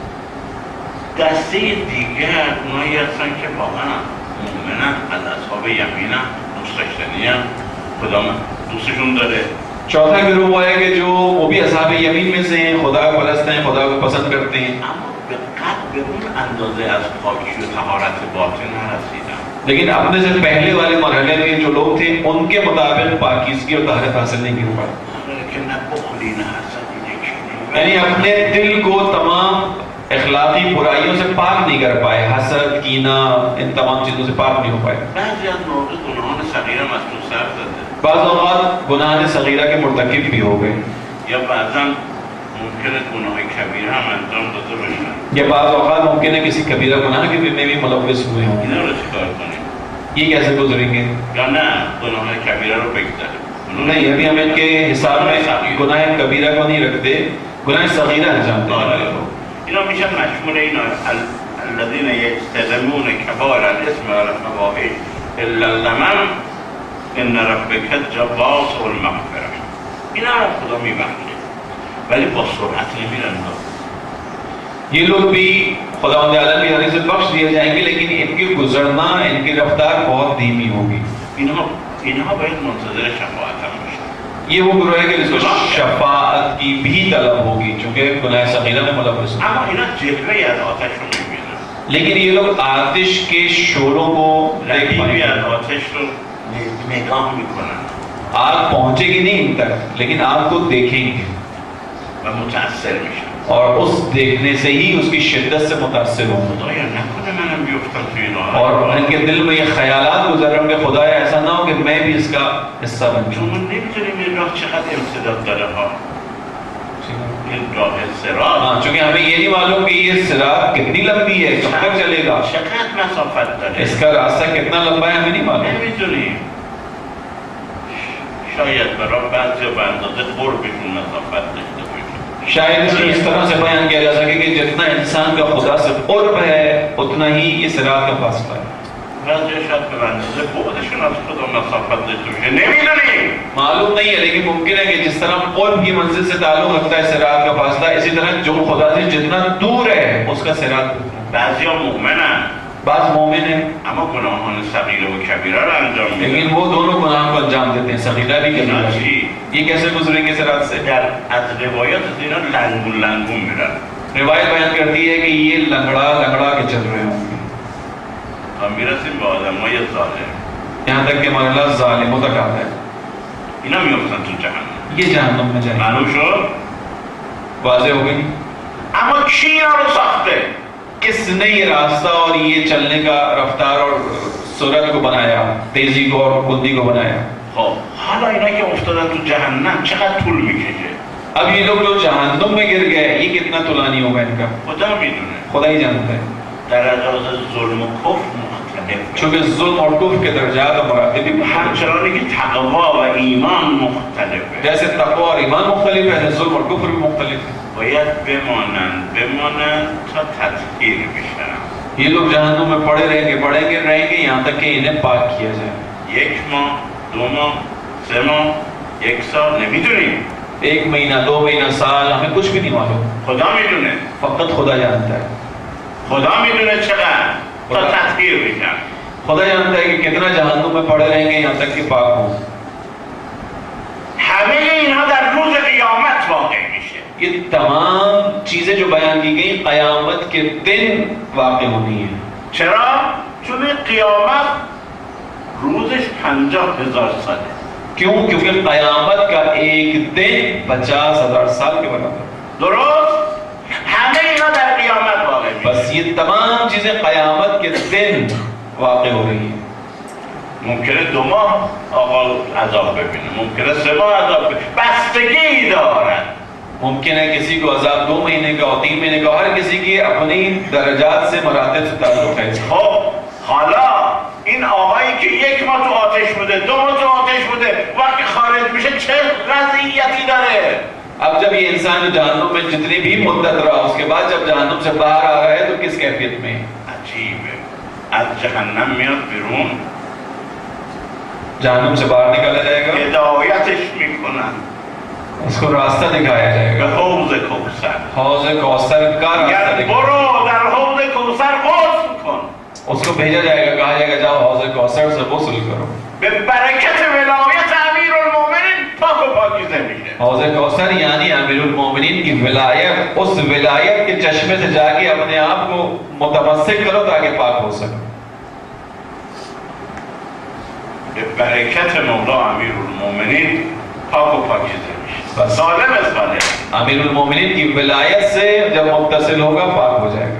دسته دیگر اونایی هستن که واقعا مؤمنن، از اصحاب یمینن، دوست داشتنی‌ان، خدا دوستشون داره. چوتھا گروہ وہ ہے کہ جو وہ بھی اصحاب یمین میں سے ہیں، خدا کو پرست ہیں، خدا کو پسند کرتے ہیں، اما به قدر به اون اندازه از پاکی و طهارت باطن نرسیدن. لیکن اپنے سے پہلے والے مرحلے میں جو لوگ تھے ان کے مطابق پاکیزگی اور طہارت حاصل نہیں کی ہوگا. که نه بخلی نه حسدی نه کینی. یعنی اپنے دل کو تمام اخلاقی برائیوں سے پاک نہیں کر پائے، حسد، کینہ، ان تمام چیزوں سے پاک نہیں ہو پائے. بعضی از مواقع گناهان صغیره مستون سر زده. بعض اوقات گناہ صغیرہ کے مرتکب بھی ہو گئے، یا بعضا ممکنه گناه کبیره هم انجام داده باشن. یا بعض اوقات ممکن ہے کسی کبیرہ گناہ کے میں بھی ملوث ہوئے ہوں. اینا رو چیکار کنیم؟ یہ کیسے گزریں گے؟ یا نه گناه کبیره رو بگذاریم. نہیں، ابھی ہم ان کے حساب میں گناہ کبیرہ کو نہیں رکھتے، گناہ صغیرہ انجام دیتے ہیں. اینا میشن مشمول اینا الذين يجتنبون كبائر الاثم والفواحش الا اللمم ان ربك واسع المغفرة. اینا رو خدا میبخشه ولی با سرعت نمیرن. یہ لوگ بھی خداوند عالم کی طرف سے بخش دیے جائیں گے، لیکن ان کی گزرنا، ان کی رفتار بہت دھیمی ہوگی. اینها باید منتظر شفاعت هم باشن. یہ وہ گروہ ہے کہ جس کو شفاعت کی بھی طلب ہوگی چونکہ گناہ صغیرہ میں ملوث ہیں. اما اینا جلوه از آتش رو میبینن، لیکن یہ لوگ آتش کے شعلوں کو دیکھ پائیں لبیبی گے. از آتش رو نگاه میکنن آگ پہنچے گی نہیں ان تک، لیکن آگ کو دیکھیں گے و متاثر میشن. اور اس دیکھنے سے ہی اس کی شدت سے متاثر ہوں گے. خدایا نکنه منم بیفتم توی این اور راه. ان کے دل میں یہ خیالات گزر رہے ہوں کہ خدایا ایسا نہ ہو کہ میں بھی اس کا حصہ بن چون جاؤں. ما نمیدونیم این راه چقدر امتداد داره ها. این راه صراط ہاں، چونکہ ہمیں یہ نہیں معلوم کہ یہ صراط کتنی لمبی ہے، کب تک چلے گا، چقدر مسافت داره. اس کا راستہ کتنا لمبا ہے، ہمیں نہیں معلوم. نمیدونیم. شاید برای بعضی به اندازه قربشون مسافت داشته باشه. شاید اس کو اس طرح سے بیان کیا جا سکے کہ جتنا انسان کا خدا سے قرب ہے اتنا ہی یہ صراط کا فاصلہ ہے. بعضی شاید به اندازه بعدشون از خدا مسافت داشته باشه. نمیدونیم. معلوم نہیں ہے، لیکن ممکن ہے کہ جس طرح قرب کی منزل سے تعلق رکھتا ہے صراط کا فاصلہ، اسی طرح جو خدا سے جتنا دور ہے اس کا صراط. بعضیا مؤمنن بعض مومن ہیں اما گناهان صغیره و کبیره رو انجام میدن. لیکن وہ دونوں گناہ کو انجام دیتے ہیں، صغیرہ بھی کبیرہ بھی. یہ کیسے گزریں گے صراط سے؟ در از روایات اینا لنگون لنگون میرن. روایت بیان کرتی ہے کہ یہ لنگڑا لنگڑا کے چل رہے ہوں گے تا میرسیم به آدمای ظالم. یہاں تک کہ مرحلہ ظالموں تک آتا ہے. اینا میفتن تو جهنم. یہ جہنم میں جائیں گے. معلوم شد؟ واضح ہو گئی. اما کی اینا رو ساخته؟ کس نے یہ راستہ اور یہ چلنے کا رفتار اور سرعت کو بنایا، تیزی کو اور کندی کو بنایا؟ خب حالا اینا که افتادن تو جهنم چقدر طول میکشه؟ اب یہ لوگ جو جہنم میں گر گئے یہ کتنا طولانی ہوگا ان کا؟ خدا میدونه. خدا ہی جانتا ہے. درجات ظلم و کفر مختلفه. چونکہ ظلم اور کفر کے درجات اور مراتب بھی مختلف ہیں. همچنانی که تقوا و ایمان مختلفه. جیسے تقوی اور ایمان مختلف ہے، ظلم اور کفر بھی مختلف ہے. باید بمانند تا تطهیر بشن. یہ لوگ جہنم میں پڑے رہیں گے یہاں تک کہ انہیں پاک کیا جائے. 1 ماه 2 ماه 3 ماه 1 سال نمیدونیم. 1 مہینہ 2 مہینہ سال ہمیں کچھ بھی نہیں معلوم، خدا میدونه. فقط خدا جانتا ہے. خدا میدونه چقدر تا تطهیر بشن. خدا جانتا ہے کہ کتنا جہنم میں پڑے رہیں گے یہاں تک کہ پاک ہوں. همه اینها در روز قیامت واقع میشه. یہ تمام چیزیں جو بیان کی گئی قیامت کے دن واقع ہونی ہیں. چرا؟ چون قیامت روزش 50,000 ساله. کیوں؟ کیونکہ قیامت کا ایک دن 50,000 سال کے برابر. درست؟ همه اینا در قیامت واقع میشه. بس یہ تمام چیزیں قیامت کے دن واقع ہو رہی ہیں. ممکنه 2 ماه آقا عذاب ببینه، ممکنه 3 ماه عذاب ببینه، بستگی دارد. ممکن ہے کسی کو عذاب 2 مہینے کا اور 3 مہینے کا، ہر کسی کی اپنی درجات سے مراتب سے تعلق ہے. خب حالا این آقایی که 1 ماه تو آتش بوده 2 ماه تو آتش بوده وقتی خارج میشه چه وضعیتی داره؟ اب جب یہ انسان جہنم میں جتنی بھی مدت رہا اس کے بعد جب جہنم سے باہر آ رہا ہے تو کس کیفیت میں؟ عجیبه. از جهنم میاد بیرون، جہنم سے باہر نکالا جائے گا، ہدایتش میکنن اس کو راستہ دکھایا جائے به گا، حوض کوثر. حوض کوثر کا راستہ اگر دکھایا، برو در حوض کوثر غسل کن، اس کو بھیجا جائے گا، کہا جائے گا جاؤ حوض کوثر سے غسل کرو. به برکت ولایت امیرالمومنین پاک و پاکیزه میشه. حوض کوثر یعنی امیر المومنین کی ولایت، اس ولایت کے چشمے سے جا کے اپنے آپ کو متمسک کرو تاکہ پاک ہو سکے. به برکت مولا امیرالمومنین پاک و پاکیزه میشه. بس. سالم سالم. امیر المومنین کی ولایت سے جب متصل ہوگا پاک ہو جائے گا.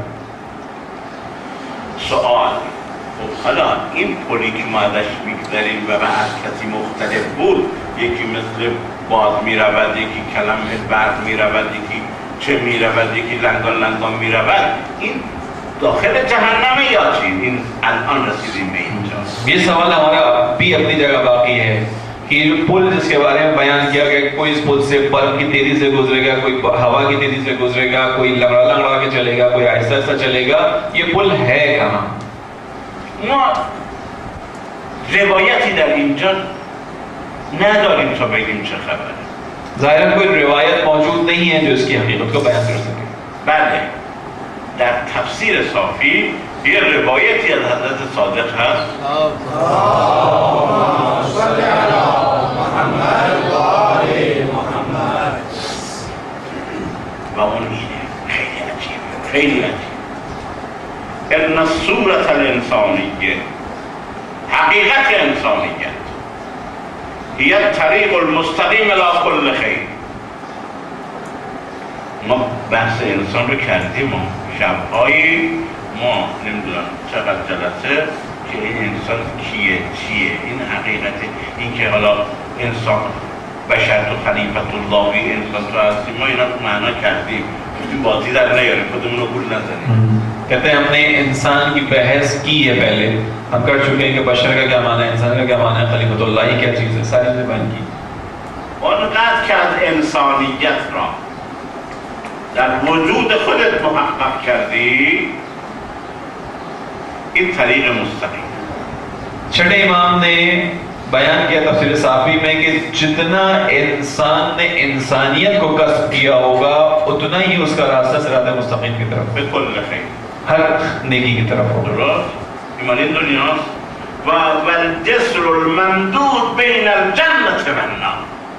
سوال، خب حالا این پلی که ما ازش میگذریم و به هر کسی مختلف بود، یکی مثل باد میرود، یکی کلم برق میرود، یکی چه میرود، یکی لنگان لنگان میرود، این داخل جهنمه یا چی؟ این الان رسیدیم به اینجا. یہ سوال ہمارا اب بھی اپنی جگہ باقی ہے کہ یہ جو پل جس کے بارے میں بیان کیا گیا کہ کوئی اس پل سے برف کی تیزی سے گزرے گا، کوئی ہوا کی تیزی سے گزرے گا، کوئی لنگڑا لنگڑا کے چلے گا، کوئی آہستہ آہستہ چلے گا، یہ پل ہے کہاں؟ ما روایتی در اینجا نداریم تا بگیم چه خبره. ظاہراً کوئی روایت موجود نہیں ہے جو اس کی حقیقت کو بیان کر سکے. بله، در تفسیر صافی یه روایتی از حضرت صادق هست و اون اینه، خیلی عجیبه، خیلی عجیبه. ان الصورة الانسانیه، حقیقت انسانیت، هي الطریق المستقیم الى كل خیر. ما بحث انسان رو کردیم، ما شبهایی ما نمیدونم چقدر جلسه که این انسان کیه چیه، این حقیقته، این که حالا انسان بشر تو خلیفت اللهی انسان تو هستیم، ما اینا رو معنا کردیم، گفتیم بازی در نیاریم، خودمون رو گول نزنیم. کہتے ہیں ہم نے انسان کی بحث کی ہے، پہلے ہم کر چکے ہیں کہ بشر کا کیا معنی ہے، انسان کا کیا معنی ہے، خلیفۃ اللہ کیا چیز ہے، ساری چیزیں بیان کی. اونقدر که از انسانیت را در وجود خودت محقق کردی، این طریق مستقیم. چھٹے امام نے بیان کیا تفسیر صافی میں کہ جتنا انسان نے انسانیت کو کسب کیا ہوگا اتنا ہی اس کا راستہ صراط مستقیم کی طرف، بکل خیر، ہر نیکی کی طرف ہوگا. درست؟ ایمان این دنیاست. و الجسر الممدود بین الجنت و النار.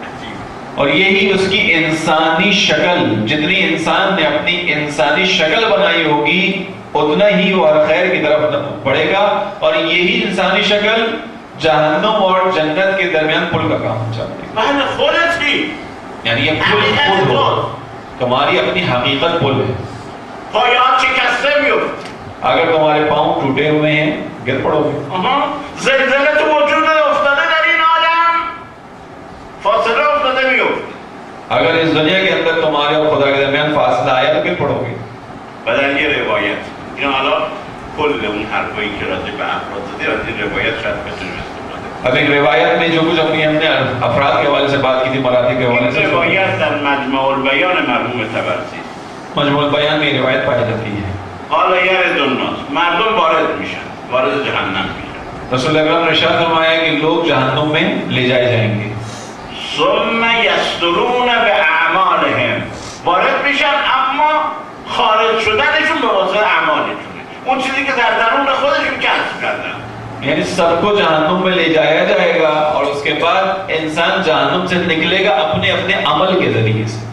اور یہی اس کی انسانی شکل، جتنی انسان نے اپنی انسانی شکل بنائی ہوگی اتنا ہی وہ ہر خیر کی طرف بڑھے گا، اور یہی انسانی شکل جہنم اور جنت کے درمیان پل کا کام چاہتی ہے. محل خودت ہی، یعنی یہ پل ہو، تمہاری اپنی حقیقت پل ہے. پایان شکسته میفت، اگر تمہارے پاؤں ٹوٹے ہوئے ہیں گر پڑو گے. زلزله تو وجود افتاده در این عالم، فاصله افتاده میفت. اگر اس دنیا کے اندر تمہارے اور خدا کے درمیان فاصلہ آیا تو گر پڑو گے. بدل یہ روایت، این حالا کل اون حرفایی که راجع به افراد زدی از این روایت شاید بتونیم استفاده. اب ایک روایت میں جو کچھ اپنی ہم نے افراد کے حوالے سے بات کی تھی، مراتب کے حوالے سے، این روایت در مجمع البیان مرحوم طبرسی، مجموع البیان میں یہ روایت پائی جاتی ہے. قال یرد الناس، مردم وارد میشن، وارد جهنم میشن. رسول اکرم نے ارشاد فرمایا کہ لوگ جہنم میں لے جائے جائیں گے. ثم یسترون باعمالهم، وارد میشن اما خارج شدنشون به واسطه اعمالشونه، اون چیزی که در درون خودشون کسب کردن. یعنی سب کو جہنم میں لے جایا جائے گا اور اس کے بعد انسان جہنم سے نکلے گا اپنے اپنے عمل کے ذریعے سے.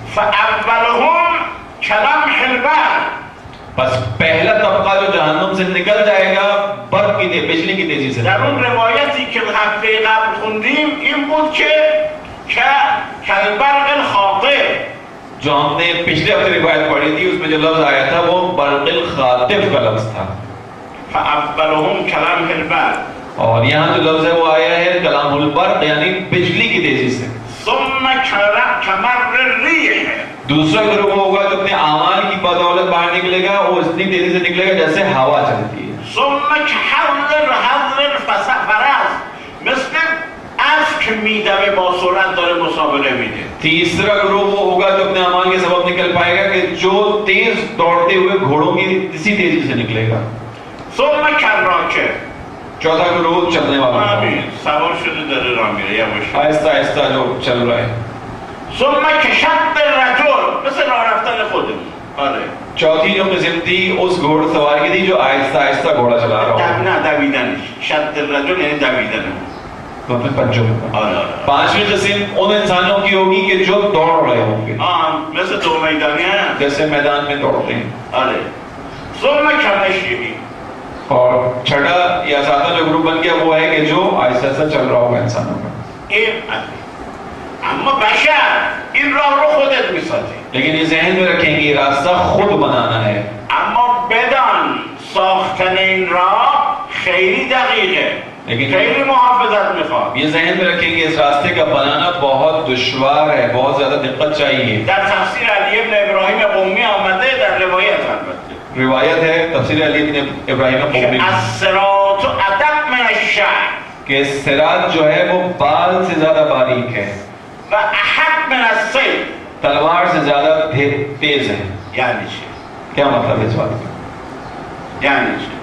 فاولهم کلمح البرق، بس پہلا طبقہ جو جہنم سے نکل جائے گا برق کی بجلی کی تیزی سے. در اون روایتی که هفته قبل خوندیم این بود که کالبرق الخاطف، جو ہم نے پچھلے ہفتے روایت پڑھی تھی اس میں جو لفظ آیا تھا وہ برق الخاطف کا لفظ تھا. فاولهم کلمح البرق، اور یہاں جو لفظ ہے وہ آیا ہے کلام البرق یعنی بجلی کی تیزی سے. ثم کمر الریح، دوسرا گروہ ہوگا جو اپنے اعمال کی بدولت باہر نکلے گا، وہ اتنی تیزی سے نکلے گا جیسے ہوا چلتی ہے. ثم حذر فرس، مثل اسب که میدوه با سرعت داره مسابقه میده. تیسرا گروہ وہ ہوگا جو اپنے اعمال کے سبب نکل پائے گا کہ جو تیز دوڑتے ہوئے گھوڑوں کی اسی تیزی سے نکلے گا. ثم کراکه چوتھا گروہ چلنے والا آمین سوار شده داره راه میره یواش آہستہ آہستہ جو چل رہا ہے. ثم کشط الرجل مثل راه رفتن خودمون آره چوتھی جو قسم تھی اس گھوڑ سوار کی تھی جو آہستہ آہستہ گھوڑا چلا رہا ہو. نه دویدنش شط الرجل یعنی دویدن پنجوں آره آره پانچویں قسم ان انسانوں کی ہوگی کہ جو دوڑ رہے ہوں گے مثل دو میدانی ہیں جیسے میدان میں دوڑتے ہیں. آره ثم کمشیری اور چھٹا یا ساتواں جو گروپ بن گیا وہ ہے کہ جو آہستہ آہستہ چل رہا ہوگا انسانوں کا. اما بشر این راه رو خودت میسازی لیکن یہ ذہن میں رکھیں کہ یہ راستہ خود بنانا ہے. اما بدان ساختن این راه خیلی دقیقه لیکن خیلی محافظت میخواد. یہ ذہن میں رکھیں کہ اس راستے کا بنانا بہت دشوار ہے, بہت زیادہ دقت چاہیے. در تفسیر علی ابن ابراهیم قمی آمده در روایت البته روایت ہے تفسیر علی ابن ابراہیم قمی الصراط ادق من الشعر کہ صراط جو ہے وہ بال سے زیادہ باریک ہے و احد من السیف تلوار سے زیادہ تیز ہے. یعنی چی؟ کیا مطلب ہے اس بات کا؟ یعنی چی؟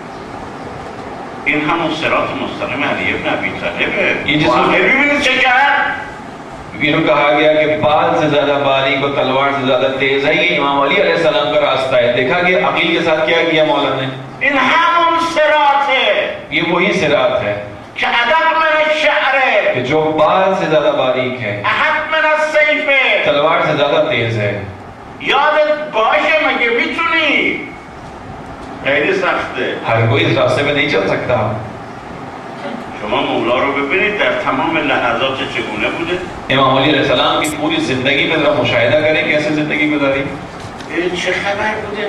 این همون صراط مستقیم علی ابن ابی طالبه. ببینید چه کرد؟ یہ کہا گیا کہ بال سے زیادہ باریک اور تلوار سے زیادہ تیز ہے. یہ امام علی علیہ السلام کا راستہ ہے. دیکھا کہ عقیل کے ساتھ کیا کیا مولا نے؟ این همون صراط ہے یہ وہی صراط ہے که ادق من الشعر کہ جو بال سے زیادہ باریک ہے, احد من السیف تلوار سے زیادہ تیز ہے. یادت باشه مگه میتونی؟ خیلی سخته. ہر کوئی اس راستے میں نہیں چل سکتا. شما مولا رو ببینید در تمام لحظات چگونه بوده. امام علی علیہ السلام کی پوری زندگی میں ذرا مشاہدہ کریں کیسے زندگی گزاری. چه خبر بوده؟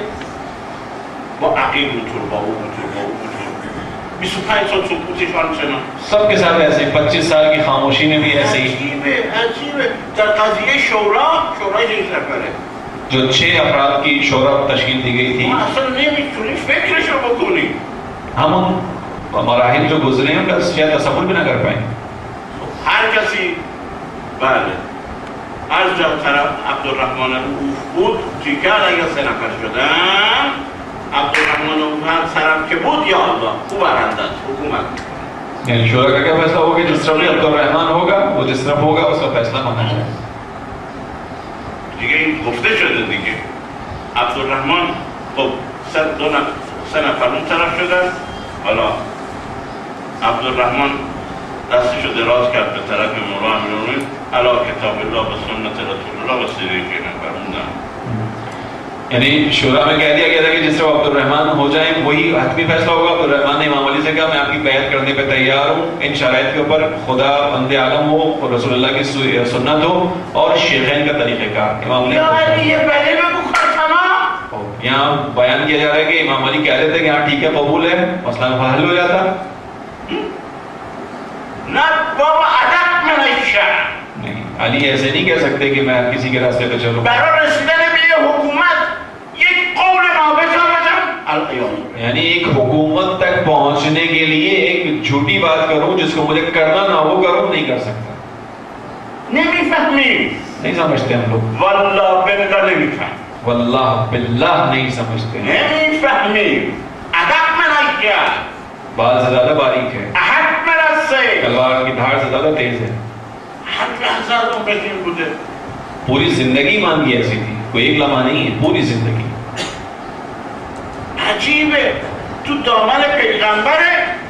با عقیل بطور با او بطور با او بطور 25 سال سکوتش آنچنان سب کے ساتھ ایسے 25 سال کی خاموشی میں بھی ایسے ہی. عجیبه در قضیه شورای این سفره جو 6 افراد کی شورا تشکیل دی گئی تھی, ما اصلا نمیتونی فکرش رو بکنی. ہم ان مراحل جو گزرے ہیں کا شاید تصور بھی نہ کر پائیں. هر کسی بله از جا طرف عبدالرحمن اوف بود جیگر اگر 3 نفر شدن عبدالرحمن اوف هر طرف که بود یا الله او برنده است حکومت میکنه. یعنی شورا کا کیا فیصلہ ہوگا؟ جس طرف بھی عبدالرحمن ہوگا وہ جس طرف ہوگا اس کا فیصلہ ہونا چاہیے. دیگه این گفته شده دیگه. عبدالرحمن خب 3 نفر اون طرف شدن. حالا عبدالرحمن دستشو دراز کرد به طرف مولا امیرالمومنین علی کتاب الله و سنت رسول الله و سیره پیغمبر. یعنی شورا میں کہہ دیا گیا تھا کہ جس طرح عبدالرحمن ہو جائیں وہی حتمی فیصلہ ہوگا. عبدالرحمن نے امام علی سے کہا میں آپ کی بیعت کرنے پہ تیار ہوں ان شرائط کے اوپر خدا بند عالم ہو اور رسول اللہ کی سنت ہو اور شیخین کا طریقہ کار. امام نے یہاں بیان کیا جا رہا ہے کہ امام علی کہہ رہے تھے کہ ہاں ٹھیک ہے قبول ہے, مسئلہ حل ہو جاتا. نہیں, علی ایسے نہیں کہہ سکتے کہ میں کسی کے راستے پہ چلوں. یعنی ایک حکومت تک پہنچنے کے لیے ایک جھوٹی بات کروں جس کو مجھے کرنا نہ ہو کروں, نہیں کر سکتا. نہیں سمجھتے ہم لوگ. واللہ باللہ نہیں سمجھتے. بال سے زیادہ باریک ہے, تلوار کی دھار سے زیادہ تیز ہے. پوری زندگی مانگی ایسی تھی, کوئی ایک لمحہ نہیں ہے, پوری زندگی. عجیبه تو دامن پیغمبره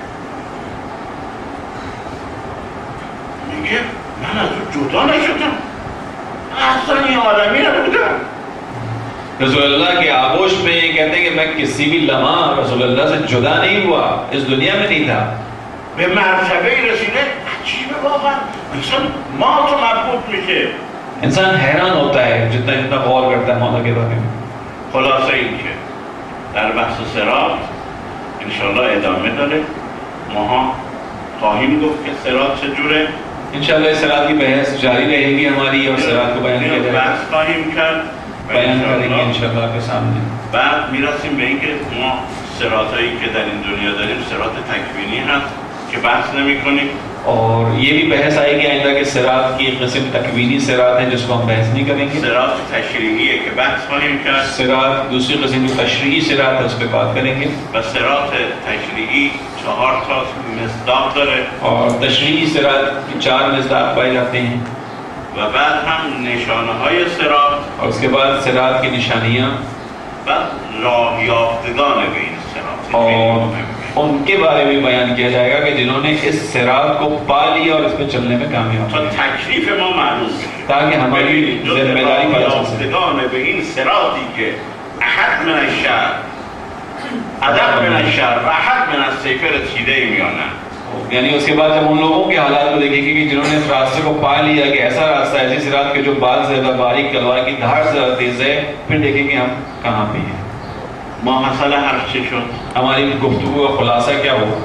میگه من از او جدا نشدم اصلا این آدمی نبودم. رسول اللہ کے آغوش میں یہ کہتے ہیں کہ میں کسی بھی لمحہ رسول اللہ سے جدا نہیں ہوا, اس دنیا میں نہیں تھا. به مرتبه رسیده. عجیبه واقعا انسان مات و مبهوت میشه. انسان حیران ہوتا ہے جتنا غور کرتا ہے مولا کے بارے میں. خلاصه این که در بحث صراط انشاءاللہ ادامه داره. ماها خواهیم گفت که صراط چجوره. انشاءاللہ اس صراط کی بحث جاری رہے گی ہماری اور صراط کو بیان کیا جائے گا. بحث خواهیم کرد بیان کریں گے انشاءاللہ آپ کے سامنے. بعد میرسیم به این که ما صراطایی که در این دنیا داریم صراط تکوینی هست که بحث نمی کنیم اور یہ بھی بحث آئے گی آئندہ کہ صراط کی قسم تکوینی صراط ہے جس کو ہم بحث نہیں کریں گے. صراط تشریعی ہے کہ بحث خواہیم کرد. صراط دوسری قسم جو تشریعی صراط ہے اس پہ بات کریں گے. و صراط تشریعی 4 تا مصداق داره اور تشریعی صراط کی 4 مصداق پائے جاتے ہیں. و بعد هم نشانه های صراط اور اس کے بعد صراط کی نشانیاں و راه یافتگان به این صراط. اور ان کے بارے میں بیان کیا جائے گا کہ جنہوں نے اس صراط کو پا لیا اور اس پہ چلنے میں کامیاب تا ہوئے، تکلیف ما معلوم بشه تاکہ ہماری ذمہ داری پتہ چل سکے. یافتگان به این صراطی که احد من الشر ادق من الشر و احد من السیف رسیده میانند. یعنی اس کے بعد جب ان لوگوں کے حالات کو دیکھیں گے کہ جنہوں نے اس راستے کو پا لیا کہ ایسا راستہ ہے ایسی صراط کے جو بال سے زیادہ باریک، تلوار کی دھار سے زیادہ تیز ہے، پھر دیکھیں گے ہم کہاں پہ ہیں. ما مسئله حرف چه شد؟ ہماری گفتگو کا خلاصہ کیا ہوا؟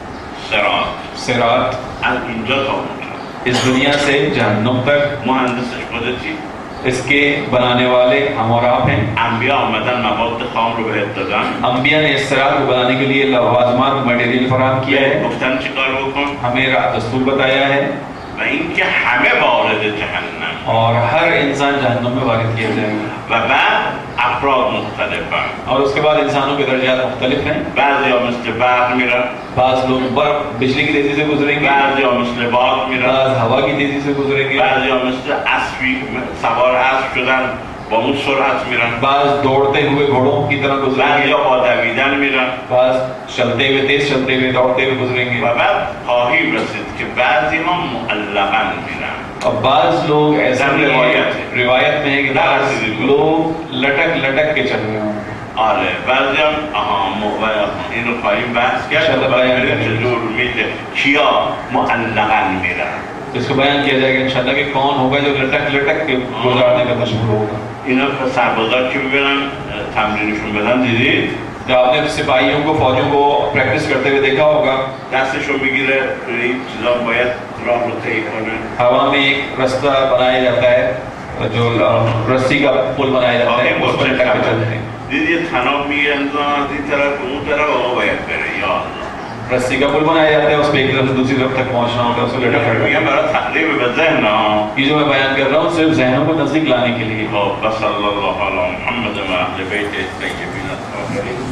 صراط صراط از اینجا تا اونجا. اس دنیا سے جہنم تک. مهندسش خودتی. اس کے بنانے والے ہم اور آپ ہیں. انبیاء آمدن مواد خام رو بهت دادن. انبیاء نے اس صراط کو بنانے کے لیے لوازمات مٹیریل فراہم کیا ہے، گفتن چیکار بکن ہمیں دستور بتایا ہے، و اینکه همه وارد جهنم اور ہر انسان جہنم میں وارد کیا جائے گا. و بعد افراد مختلفن. اور اس کے بعد انسانوں کے درجات مختلف ہیں. بعضیا مثل برق میرن، بعض لوگ برق بجلی کی تیزی سے گزریں گے، بعضیا مثل باد میرن، بعض ہوا کی تیزی سے گزریں گے، بعضیا مثل اسبی سوار اسب شدن با اون سرعت میرن، بعض دوڑتے ہوئے گھوڑوں کی طرح گزریں گے، بعضیا با دویدن میرن. بعض چلتے ہوئے تیز چلتے ہوئے دوڑتے ہوئے گزریں گے. و بعد خواهیم رسید که بعضی ها معلقا میرن. اور بعض لوگ ایسے در بھی ہیں، روایت روایت میں ہے کہ بعض لوگ لٹک لٹک کے چل رہے ہوں. آره بعضی هم اینو خواهیم بحث کرد انشاءاللہ و بیان بعد کریں. چجور میده کیا معلقا میرن. اس کو بیان کیا جائے گا انشاءاللہ کہ کون ہوگا جو لٹک لٹک کے گزارنے کا مشہور ہوگا. اینا سربازا که ببینن تمرینشون بدن دیدید جب آپ نے سپاہیوں کو فوجوں کو پریکٹس کرتے ہوئے دیکھا ہوگا، دستشو میگیره این چیزا باید راه رو طی کنه. ہوا میں ایک رستہ بنایا جاتا ہے جو رسی کا پل بنایا جاتا ہے، اس پر لٹک کے چلتے ہیں. دید یه تناب میگیرن از این طرف به اون طرف آقا باید بره. یا اللہ رسی کا پل بنایا جاتا ہے، اس پہ ایک طرف سے دوسری طرف تک پہنچنا ہوتا ہے، اس کو لٹک کر میگم برای تقریب به ذهن ها. یہ جو میں بیان کر رہا ہوں صرف ذہنوں کو نزدیک لانے کے لیے. خب صلی الله علی محمد و اهل بیت الطیبین الطاهرین.